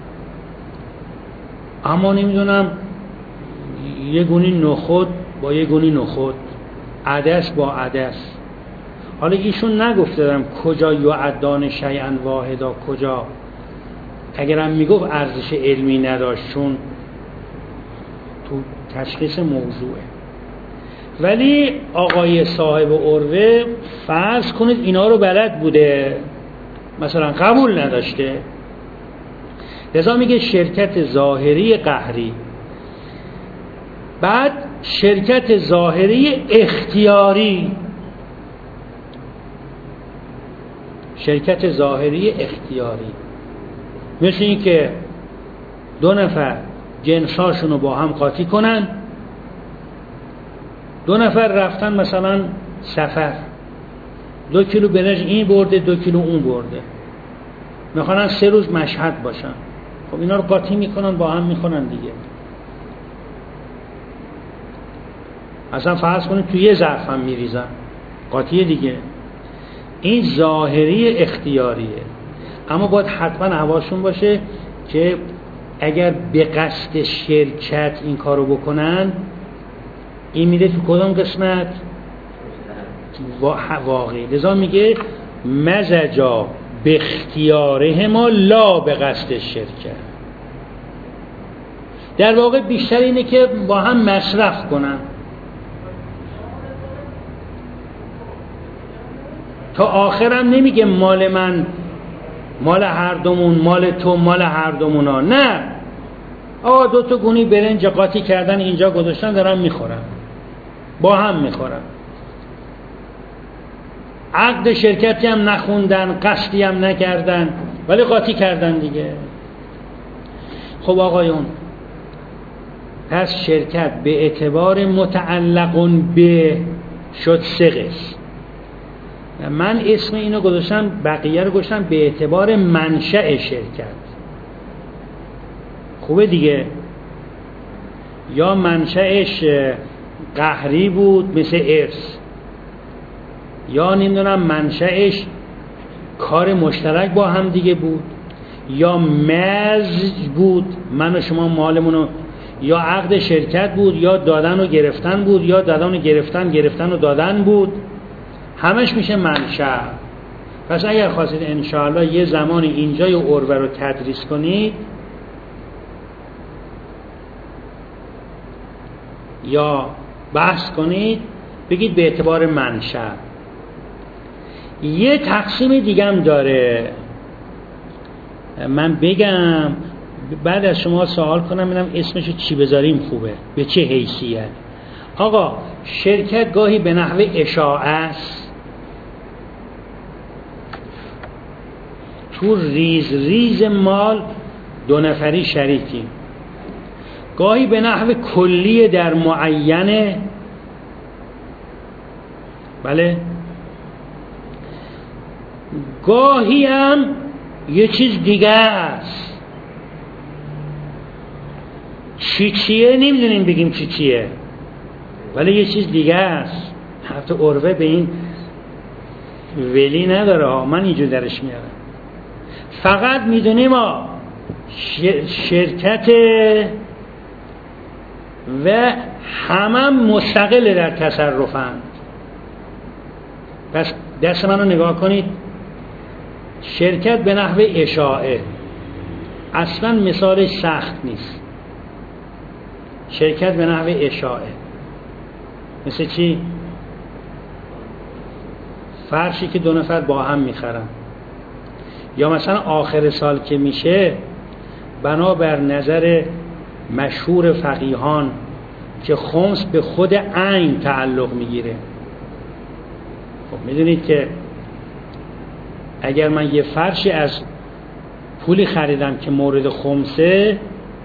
اما نمیدونم یه گونی نخود با یه گونی نخود، عدس با عدس. حالا ایشون نگفته دارم کجا یعدان شیئا واحدا، کجا اگرم میگفت ارزش علمی نداشت چون تو تشخیص موضوعه. ولی آقای صاحب عروه فرض کنید اینا رو بلد بوده، مثلا قبول نداشته، لذا میگه شرکت ظاهری قهری. بعد شرکت ظاهری اختیاری، شرکت ظاهری اختیاری مثل این که دو نفر جنساشون رو با هم قاطی کنن، دو نفر رفتن مثلا سفر، دو کیلو برنج این برده دو کیلو اون برده، میخوان سه روز مشهد باشن. خب اینا رو قاطی میکنن با هم میخونن دیگه. اصلا فرض کنید توی یه ظرف هم میریزن، قاطیه دیگه. این ظاهری اختیاریه. اما باید حتما حواسشون باشه که اگر به قصد شرکت این کارو بکنن، این میره تو کدام قسمت؟ واقعی. لذا میگه مزجا به اختیاره ما لا به قصد شرکت. در واقع بیشتر اینه که با هم مصرف کنن تا آخرم نمیگه مال من مال هر دومون، مال تو مال هر دومونا. نه، آقا دو تا گونی برنج قاطی کردن اینجا گذاشتن دارن میخورن، با هم میخورن، عقد شرکتی هم نخوندن، قصدی هم نکردن، ولی قاطی کردن دیگه. خب آقایون، پس شرکت به اعتبار متعلقون به شد سه قسم. من اسم اینو گذاشتم، بقیه رو گذاشتم به اعتبار منشأ شرکت. خوبه دیگه؟ یا منشأش قهری بود مثل ارث، یا نمیدونم منشأش کار مشترک با هم دیگه بود، یا مزج بود من و شما مالمونو، یا عقد شرکت بود، یا دادن و گرفتن بود، یا دادن و گرفتن گرفتن و دادن بود. همش میشه منشأ. پس اگر خواستید انشاءالله یه زمانی اینجای عروه رو تدریس کنید یا بحث کنید، بگید به اعتبار منشأ. یه تقسیم دیگه هم داره، من بگم بعد از شما سوال کنم ببینم اسمشو چی بذاریم خوبه، به چه حیثیت. آقا شرکت گاهی به نحو اشاعه است، تو ریز ریز مال دو نفری شریکیم، گاهی به نحو کلی در معینه، بله، گاهی هم یه چیز دیگه است. چی چیه نمیدونیم بگیم چی چیه، ولی یه چیز دیگه است. حتی عروه به این ولی نداره، من اینجور درش میارم. فقط میدونیم ما شرکت و همه مستقل در تصرفند. پس دست من رو نگاه کنید، شرکت به نحو اشاعه اصلا مثالش سخت نیست. شرکت به نحو اشاعه مثل چی؟ فرشی که دو نفر با هم میخرن، یا مثلا آخر سال که میشه بنابر نظر مشهور فقیهان که خمس به خود عین تعلق میگیره. خب میدونید که اگر من یه فرشی از پولی خریدم که مورد خمسه،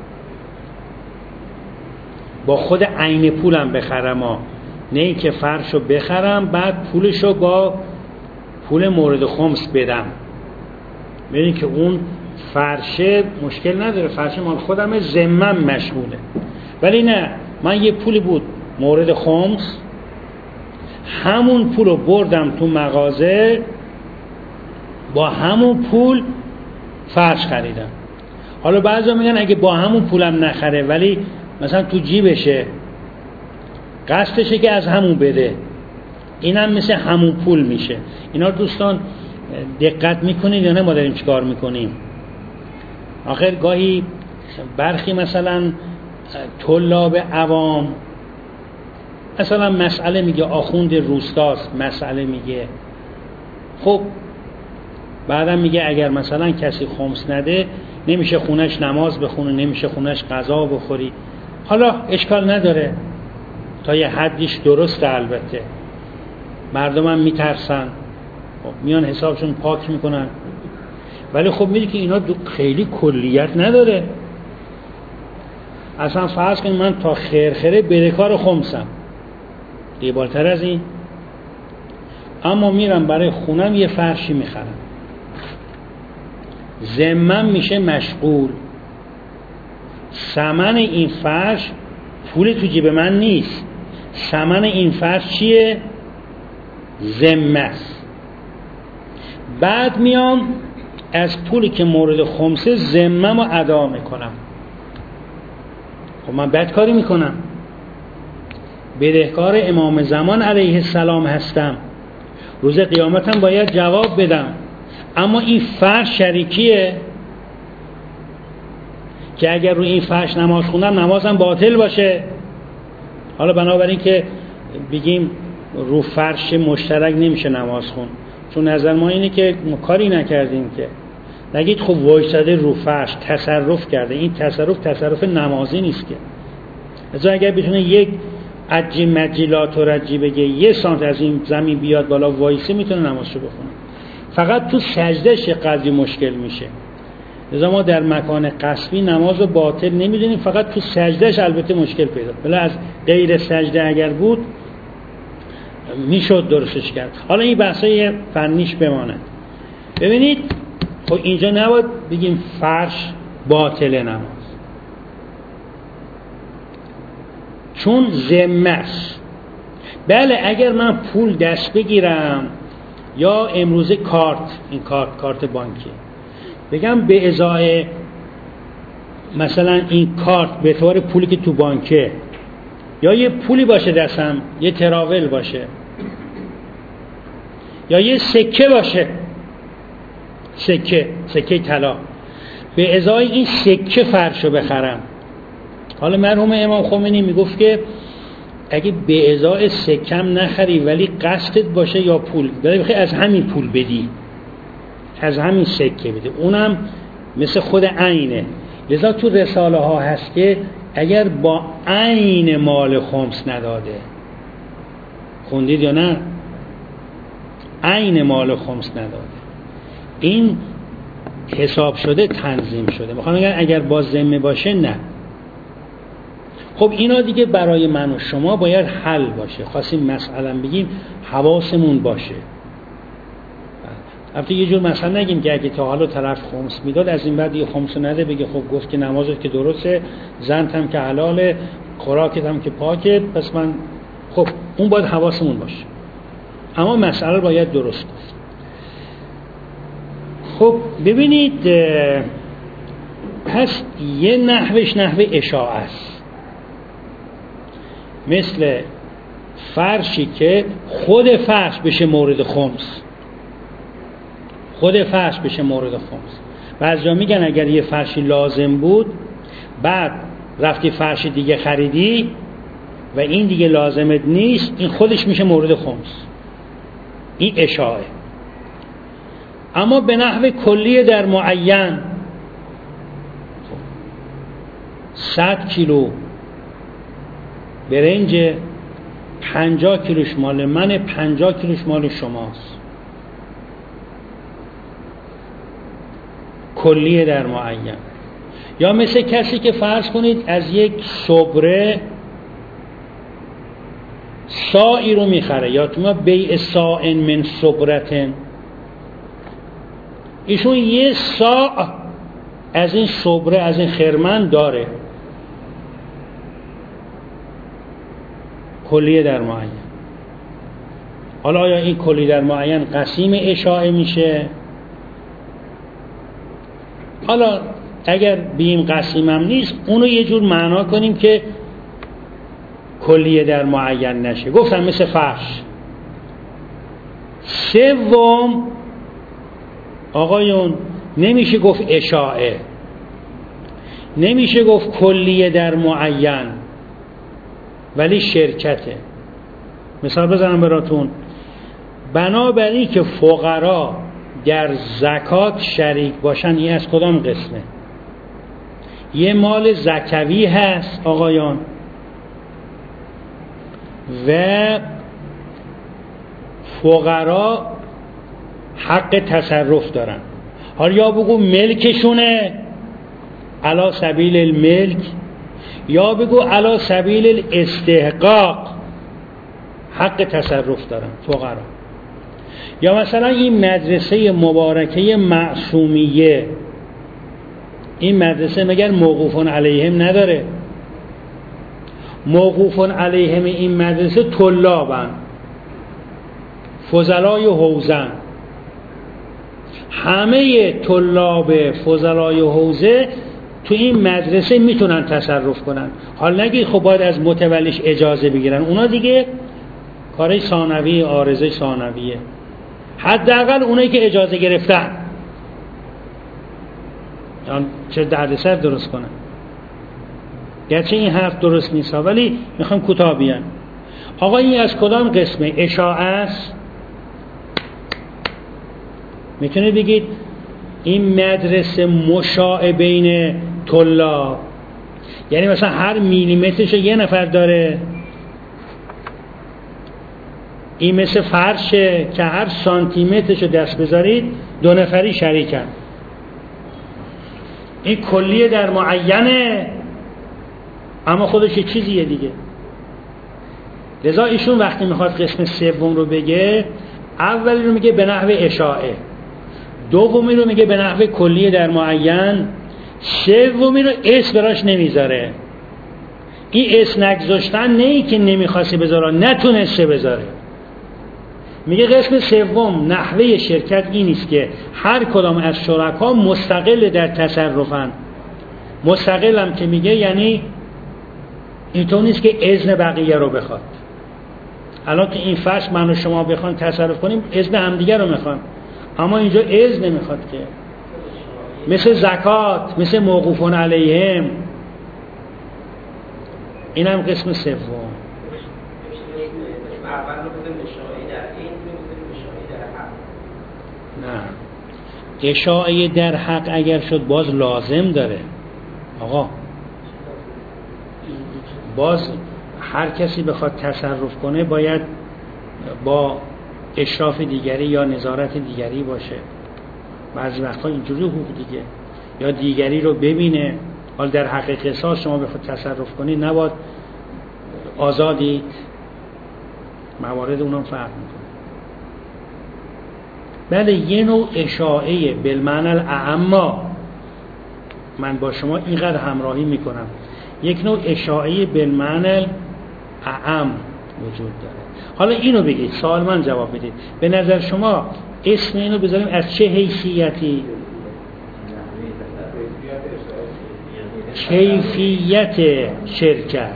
با خود عین پولم بخرم ها، نه این که فرشو بخرم بعد پولشو با پول مورد خمس بدم، ببینید که اون فرشه مشکل نداره، فرشه مال خودمه، ذمم مشغوله. ولی نه، من یه پولی بود مورد خمس، همون پول رو بردم تو مغازه، با همون پول فرش خریدم. حالا بعضا میگن اگه با همون پولم نخره ولی مثلا تو جیبشه، قصدشه که از همون بده، اینم مثل همون پول میشه. اینا دوستان دقت میکنید یا نه ما داریم چیکار میکنیم؟ آخر گاهی برخی مثلا طلاب عوام مثلا مسئله میگه، آخوند روستاست مسئله میگه، خب بعدم میگه اگر مثلا کسی خمس نده نمیشه خونش نماز بخونه، نمیشه خونش غذا بخوری. حالا اشکال نداره، تا یه حدیش درسته، البته مردم هم میترسن، میان حسابشون پاک میکنن، ولی خب میدونی که اینا خیلی کلیت نداره. اصلا فرض کنید من تا خیرخیره بدهکار خمسم، دیگه بالاتر از این، اما میرم برای خونم یه فرشی میخرم، ذمم میشه مشغول، ثمن این فرش پول تو جیب من نیست، ثمن این فرش چیه؟ ذمه است. بعد میام از پولی که مورد خمسه ذمم رو ادا میکنم. خب من بدکاری میکنم، بدهکار امام زمان علیه السلام هستم، روز قیامتم باید جواب بدم. اما این فرش شریکیه که اگر روی این فرش نماز خوندم نمازم باطل باشه. حالا بنابراین که بگیم رو فرش مشترک نمیشه نماز خون، چون نظر ما اینه که ما کاری نکردیم که نگید خب وایساده رو فرش تصرف کرده، این تصرف تصرف نمازی نیست که. از اگر بتونه یک عجی مجیلات و رجی بگه یه سانت از این زمین بیاد بالا وایسه میتونه نمازشو بخونه، فقط تو سجدهش قدری مشکل میشه. لذا ما در مکان قصبی نماز رو باطل نمیدونیم، فقط تو سجدهش البته مشکل پیدا، ولی از غیر سجده اگر بود میشد درستش کرد. حالا این بحثای فنیش بماند. ببینید خب اینجا نباید بگیم فرش باطل نماز، چون ذمه است. بله اگر من پول دست بگیرم یا امروزه کارت، این کارت کارت بانکی، بگم به ازای مثلا این کارت به طور پولی که تو بانکه، یا یه پولی باشه دستم، یه تراول باشه، یا یه سکه باشه، سکه سکه طلا، به ازای این سکه فرشو بخرم. حالا مرحوم امام خمینی میگفت که اگه به ازای سکم نخری ولی قصدت باشه یا پول داری بخوای از همین پول بدی، از همین سکه بده، اونم مثل خود عینه. لذا تو رساله ها هست که اگر با عین مال خمس نداده، خوندید یا نه؟ عین مال خمس نداده، این حساب شده، تنظیم شده. میخوام بگم اگر با ذمه باشه نه. خب اینا دیگه برای من و شما باید حل باشه. خواستیم مثلا بگیم حواسمون باشه. البته یه جور مثلا نگیم که اگه تا حالا طرف خمس میداد از این بعد یه خمس نده، بگه خب گفت که نمازت که درسته، زنت هم که حلاله، خوراکت هم که پاکه، پس من، خب اون باید حواسمون باشه. اما مسئله باید درست گفت. خب ببینید، پس یه نحوش نحوه اشاعه است، مثل فرشی که خود فرش بشه مورد خمس، خود فرش بشه مورد خمس. بعضیا میگن اگر یه فرشی لازم بود، بعد رفتی فرش دیگه خریدی و این دیگه لازمت نیست، این خودش میشه مورد خمس. این اشاعه. اما به نحو کلی در معین، صد کیلو برنج، پنجاه کیلوش مال منه، پنجاه کیلوش مال شماست. کلیه در معین. یا مثل کسی که فرض کنید از یک صبره ساعی رو میخره، یا تو ما بیع ساعن من صبرتن، ایشون یه ساع از این صبره، از این خرمن داره، کلیه در معین. حالا آیا این کلیه در معین قسیم اشاعه میشه؟ حالا اگر بیم قسیمم نیست، اونو یه جور معنا کنیم که کلیه در معین نشه. گفتم مثل فرش. سوم آقایون نمیشه گفت اشاعه، نمیشه گفت کلیه در معین، ولی شرکته. مثال بزنم براتون. بنابراین که فقرا در زکات شریک باشن، این از کدام قسمه؟ یه مال زکوی هست آقایان و فقرا حق تصرف دارن. حالا یا بگو ملکشونه علی سبیل الملک، یا بگو علی سبیل الاستحقاق، حق تصرف دارن فقرا. یا مثلا این مدرسه مبارکه معصومیه، این مدرسه مگر موقوفون علیهم نداره؟ موقوفون علیهم این مدرسه طلابن، فضلای حوزن. همه طلاب فضلای حوزه تو این مدرسه میتونن تصرف کنن. حال نگید خب باید از متولیش اجازه بگیرن، اونا دیگه کارای ثانوی، عارضه ثانویه. حداقل اونایی که اجازه گرفتن یعنی چه دردسر درست کنن. گرچه این حرف درست نیست ولی میخوام کوتاه بیان. آقا این از کدام قسمه؟ اشاعه است؟ میتونه بگید این مدرسه مشاع بین طلاب، یعنی مثلا هر میلیمترشو یه نفر داره. این مثل فرشه که هر سانتیمترشو دست بذارید دو نفری شریکن. این کلیه در معینه اما خودش یه چیزیه دیگه. لذا ایشون وقتی میخواد قسم سوم رو بگه، اولی رو میگه به نحو اشاعه، دومی رو میگه به نحو کلیه در معین، سومی رو اسم براش نمیذاره. این اسم نگذاشتن نه ای که نمیخواسته بذاره، نتونسته بذاره. میگه قسم سوم نحوه شرکت این است که هر کدام از شرکا مستقل در تصرفن. مستقل هم که میگه یعنی اینطور نیست که اذن بقیه رو بخواد. الان که این فرش من و شما بخوان تصرف کنیم اذن همدیگه رو میخوان، اما اینجا اذن نمیخواد که. مثل زکات، مثل موقوفون علیهم. این هم قسم سوم. نه، اشاعه در حق اگر شد باز لازم داره آقا. باز هر کسی بخواد تصرف کنه باید با اشراف دیگری یا نظارت دیگری باشه. بعضی وقتا اینجوری حقوق دیگه، یا دیگری رو ببینه. حال در حق قصاص شما بخواد تصرف کنی نباید آزادید، موارد اونم فرق میکنه. بله یه نوع اشاعه بالمعنی الاعم، من با شما اینقدر همراهی میکنم، یک نوع اشاعه بالمعنی الاعم وجود داره. حالا اینو بگید، سوال من جواب بدید. به نظر شما اسم اینو بذاریم از چه حیثیتی؟ کیفیت شرکت.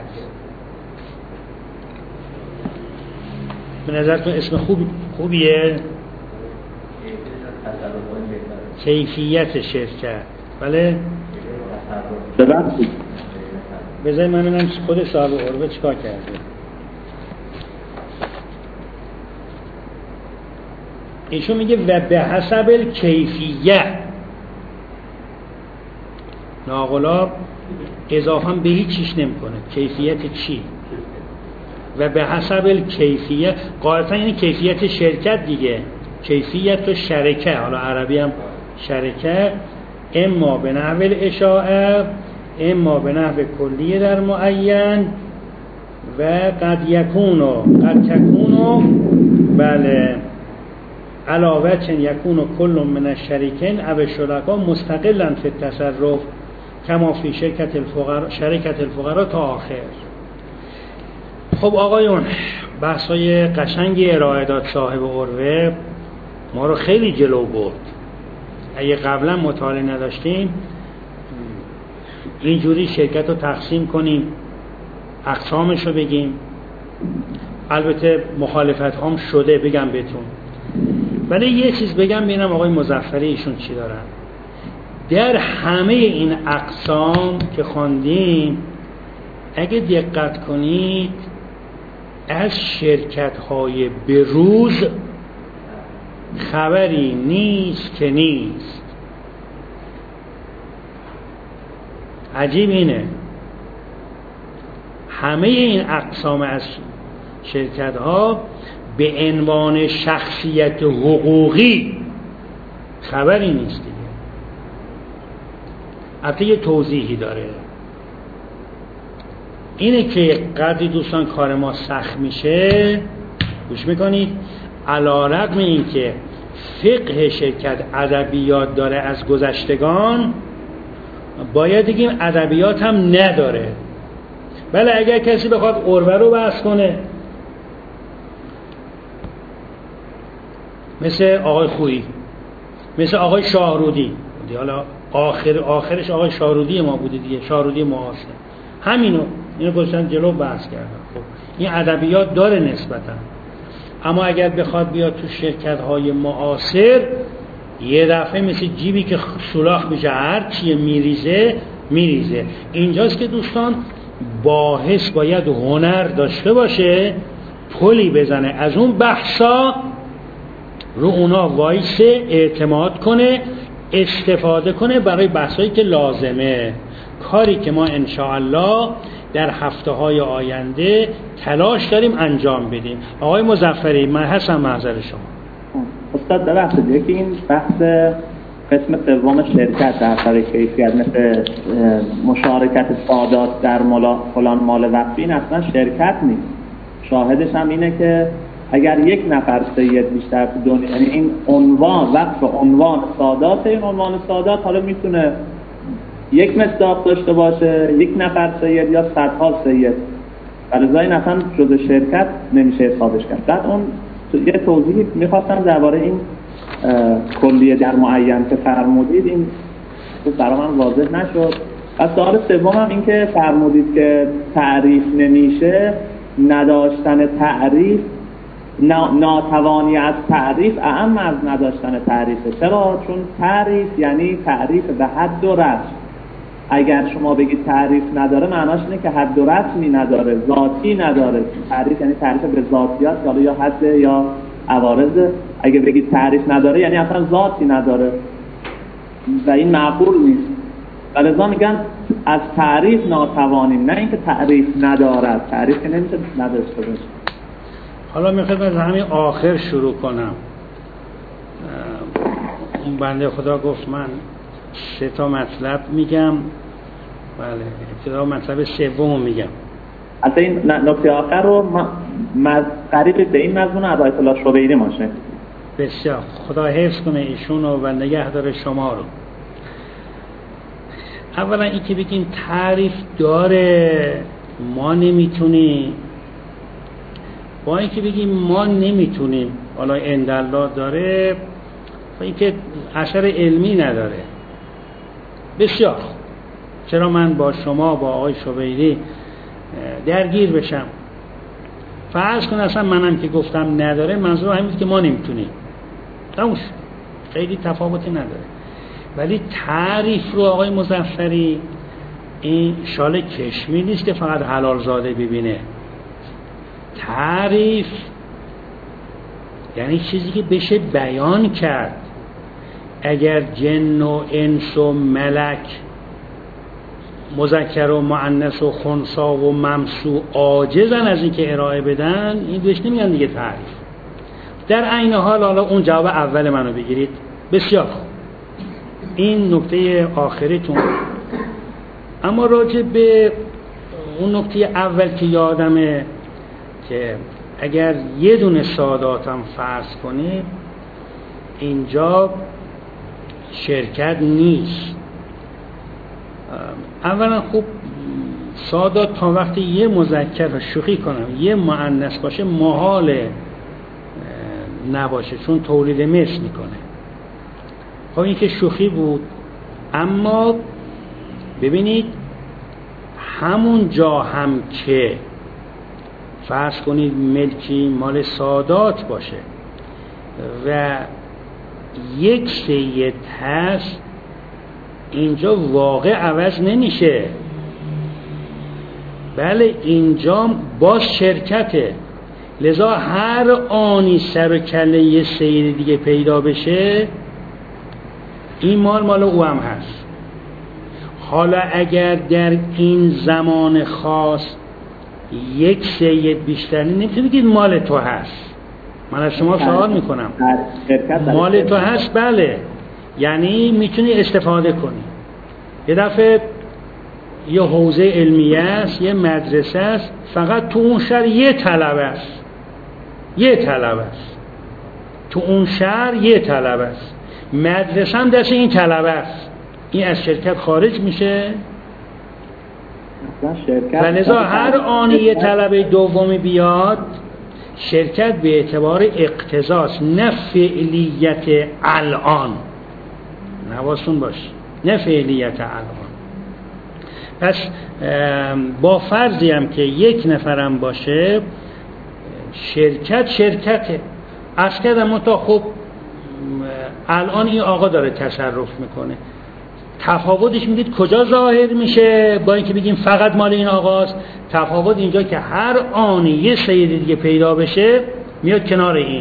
به نظرتون اسم خوب خوبیه؟ کیفیت شرکت. بله؟ بذاری من ببینم خود صاحب عروه چیکار کرده. ایشون میگه و به حسب الکیفیت، ناغلاب اضافه به هیچ چیش نمیکنه. کیفیت چی؟ و به حسب الکیفیت قاعدتا یعنی کیفیت شرکت دیگه. کیفیت و شرکه، حالا عربی هم شرکه، اما به نحو الاشاعه اما به نحو کلیه در معین و قد یکونو قد تکونو. بله علاوه یکون کل من الشریکین او شرکا مستقلا فی التصرف کما فی شرکت الفقراء شرکت الفقراء تا آخر. خب آقایون، بحثای قشنگی ارائه داد صاحب عروه، ما رو خیلی جلو برد. اگه قبلا مطالعه نداشتیم اینجوری شرکت رو تقسیم کنیم، اقسامش رو بگیم، البته مخالفت هم شده بگم بهتون، ولی یه چیز بگم ببینم آقای مظفری ایشون چی دارن. در همه این اقسام که خواندیم اگه دقت کنید از شرکت های بروز خبری نیست که نیست. عجیب اینه، همه این اقسام از شرکت ها به عنوان شخصیت حقوقی خبری نیست دیگه. البته یه توضیحی داره، اینه که قدری دوستان کار ما سخت میشه، گوش میکنید، علی رغم این که فقه شرکت ادبیات داره از گذشتگان، باید بگیم ادبیات هم نداره. بله اگر کسی بخواد عروه رو بحث کنه مثل آقای خویی، مثل آقای شاهرودی، حالا آخر آخرش آقای شاهرودی ما بوده دیگه، شاهرودی معاصر، همینو اینو گذاشتن جلو بحث کردن. خب این ادبیات داره نسبتا، اما اگر بخواد بیاد تو شرکت های معاصر یه دفعه مثل جیبی که سوراخ میشه هر چیه میریزه میریزه. اینجاست که دوستان باحث باید هنر داشته باشه، پلی بزنه از اون بحثا، رو اونا وایسه، اعتماد کنه، استفاده کنه برای بحثایی که لازمه. کاری که ما انشاءالله در هفته های آینده تلاش داریم انجام بدیم. آقای مظفری من هستم محضر شما. استاد ببخشید، یکی این بحث قسم سوم شرکت در اثر کیفیت مثل مشارکت سادات در ملا فلان مال وقفی، این اصلا شرکت نیست. شاهدش هم اینه که اگر یک نفر سید بیشتر تو دنیا، یعنی این عنوان وقف عنوان سادات، این عنوان سادات حالا میتونه یک مصداق داشته باشه، یک نفر سید یا صدها سید، ولی این اصلا جزء شرکت نمیشه حسابش کرد. بعد اون یه توضیحی میخواستم درباره این کلیه در معین که فرمودید، این برای من واضح نشد. و سوال سوم هم این که فرمودید که تعریف نمیشه، نداشتن تعریف، ناتوانی از تعریف اعم از نداشتن تعریفه. چرا؟ چون تعریف یعنی تعریف به حد و رسم. اگر شما بگید تعریف نداره، معناش اینه که حد و رسمی نداره، ذاتی نداره. تعریف یعنی تعریف به ذاتیات، یا حد یا عوارض. اگه بگید تعریف نداره یعنی اصلا ذاتی نداره و این معقول نیست. ولذا میگن از تعریف ناتوانیم، نه اینکه تعریف ندارد. تعریف که نمیشه نداشته باشه. حالا میخوام از همین آخر شروع کنم. اون بنده خدا گفت من سه تا مطلب میگم، بله ابتدا مطلب سوم میگم. البته این نکته آخر رو ما قریب به این مضمون آیت الله شبیری ماشه. بسیار خدا حفظ کنه ایشون و نگه داره شما رو. اولا این که بگیم تعریف داره ما نمیتونیم، با اینکه بگیم ما نمیتونیم، حالا اندالله داره، با اینکه اثر علمی نداره. بسیار چرا من با شما با آقای شبیری درگیر بشم؟ فرض کن اصلا منم که گفتم نداره، منظور همین که ما نمیتونیم، تموش، خیلی تفاوتی نداره. ولی تعریف رو آقای مظفری این شال کشمی نیست که فقط حلال زاده ببینه. تعریف یعنی چیزی که بشه بیان کرد. اگر جن و انس و ملک، مذکر و مؤنث و خنثی و ممسو عاجزن از این که ارائه بدن، این بهش نمیگن دیگه تعریف. در عین حال حالا اون جواب اول منو بگیرید. بسیار خوب، این نکته آخریتون. اما راجع به اون نکته اول که یادمه که اگر یه دونه ساداتم فرض کنید، اینجا شرکت نیست. اولا خوب سادات تا وقتی یه مذکر رو شوخی کنم یه مؤنث باشه محاله نباشه، چون تولید مثل میکنه. خب این که شوخی بود، اما ببینید همون جا هم که فرض کنید ملکی مال سادات باشه و یک سید هست، اینجا واقع عوض نمیشه. بله اینجا باز شرکته، لذا هر آنی سر و کله یه سید دیگه پیدا بشه این مال مال او هم هست. حالا اگر در این زمان خاص یک سید بیشتری نمیتونی بگید مال تو هست. من از شما سوال میکنم مال تو هست؟ بله، یعنی میتونی استفاده کنی. یه دفعه یه حوزه علمیه است، یه مدرسه است، فقط تو اون شهر یه طلبه است، یه طلبه است تو اون شهر، یه طلبه است، مدرسه هم دست این طلبه است، این از شرکت خارج میشه. و لذا هر آن یه طلبه دومی بیاد، شرکت به اعتبار اقتضاست، نه فعلیت الان. حواستون باشه، نه فعلیت الان. پس با فرضی هم که یک نفرم باشه، شرکت شرکته. از کردم تا خب الان این آقا داره تصرف میکنه، تفاوتش میگید کجا ظاهر میشه با اینکه بگیم فقط مال این آقاست؟ تفاوت اینجا که هر آنی یه سید دیگه پیدا بشه میاد کنار این،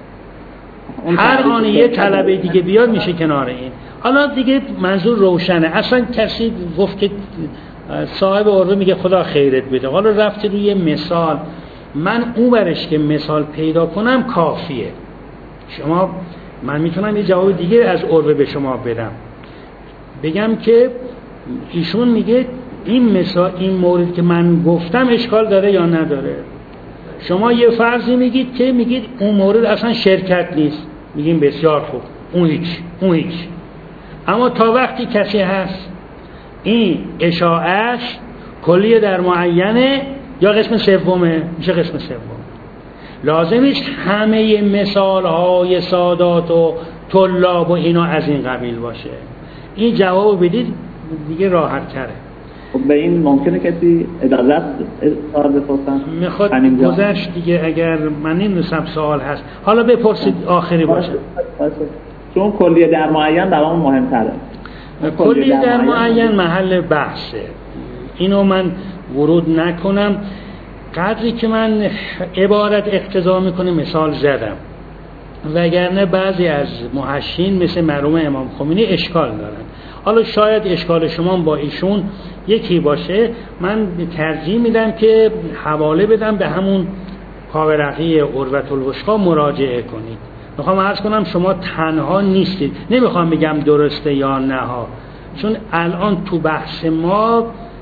هر آنی یه طلبه دیگه بیاد میشه کنار این. حالا دیگه منظور روشنه. اصلا کسی گفت که صاحب عربه میگه خدا خیرت بده، حالا رفته روی مثال، من اون برش که مثال پیدا کنم کافیه. شما من میتونم یه جواب دیگه از عربه به شما بدم، بگم که ایشون میگه این مثال، این مورد که من گفتم اشکال داره یا نداره. شما یه فرضی میگید که میگید اون مورد اصلا شرکت نیست، میگیم بسیار خوب، اون هیچ اون هیچ اما تا وقتی کسی هست این اشاعه کلیه در معینه یا قسم سومه، میشه قسم سوم. لازم نیست همه مثال های سادات و طلاب و اینا از این قبیل باشه. این جواب بدید دیگه راحت تره. خب به این ممکنه کسی اجازه است سوال بپرسن؟ میخواد گذشت دیگه، اگر من نمیدونم سوال هست حالا بپرسید آخری باشه. چون کلیه در معین برام مهمتره. کلیه در معین محل بحثه، اینو من ورود نکنم. قدری که من عبارت اقتضا میکنه مثال زدم، وگرنه بعضی از محشین مثل مرحوم امام خمینی اشکال دارن. حالا شاید اشکال شما با ایشون یکی باشه، من ترجیح میدم که حواله بدم به همون پاورقی عروة الوثقی مراجعه کنید. میخوام عرض کنم شما تنها نیستید، نمیخوام بگم درسته یا نه ها، چون الان تو بحث ما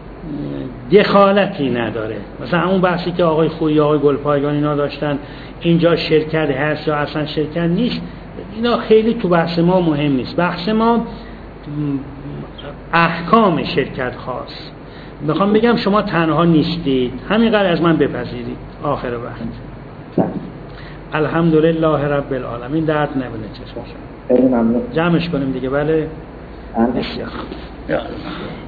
دخالتی نداره. مثلا همون بحثی که آقای خویی، آقای گلپایگان اینا داشتن، اینجا شرکت هست یا اصلا شرکت نیست، اینا خیلی تو بحث ما مهم نیست. بحث ما احکام شرکت خاص. میخوام بگم شما تنها نیستید، همینقدر از من بپذیرید. آخر وقت الحمدلله رب العالمین. درد نبینه چشمشون. جمعش کنیم دیگه. بله بسیار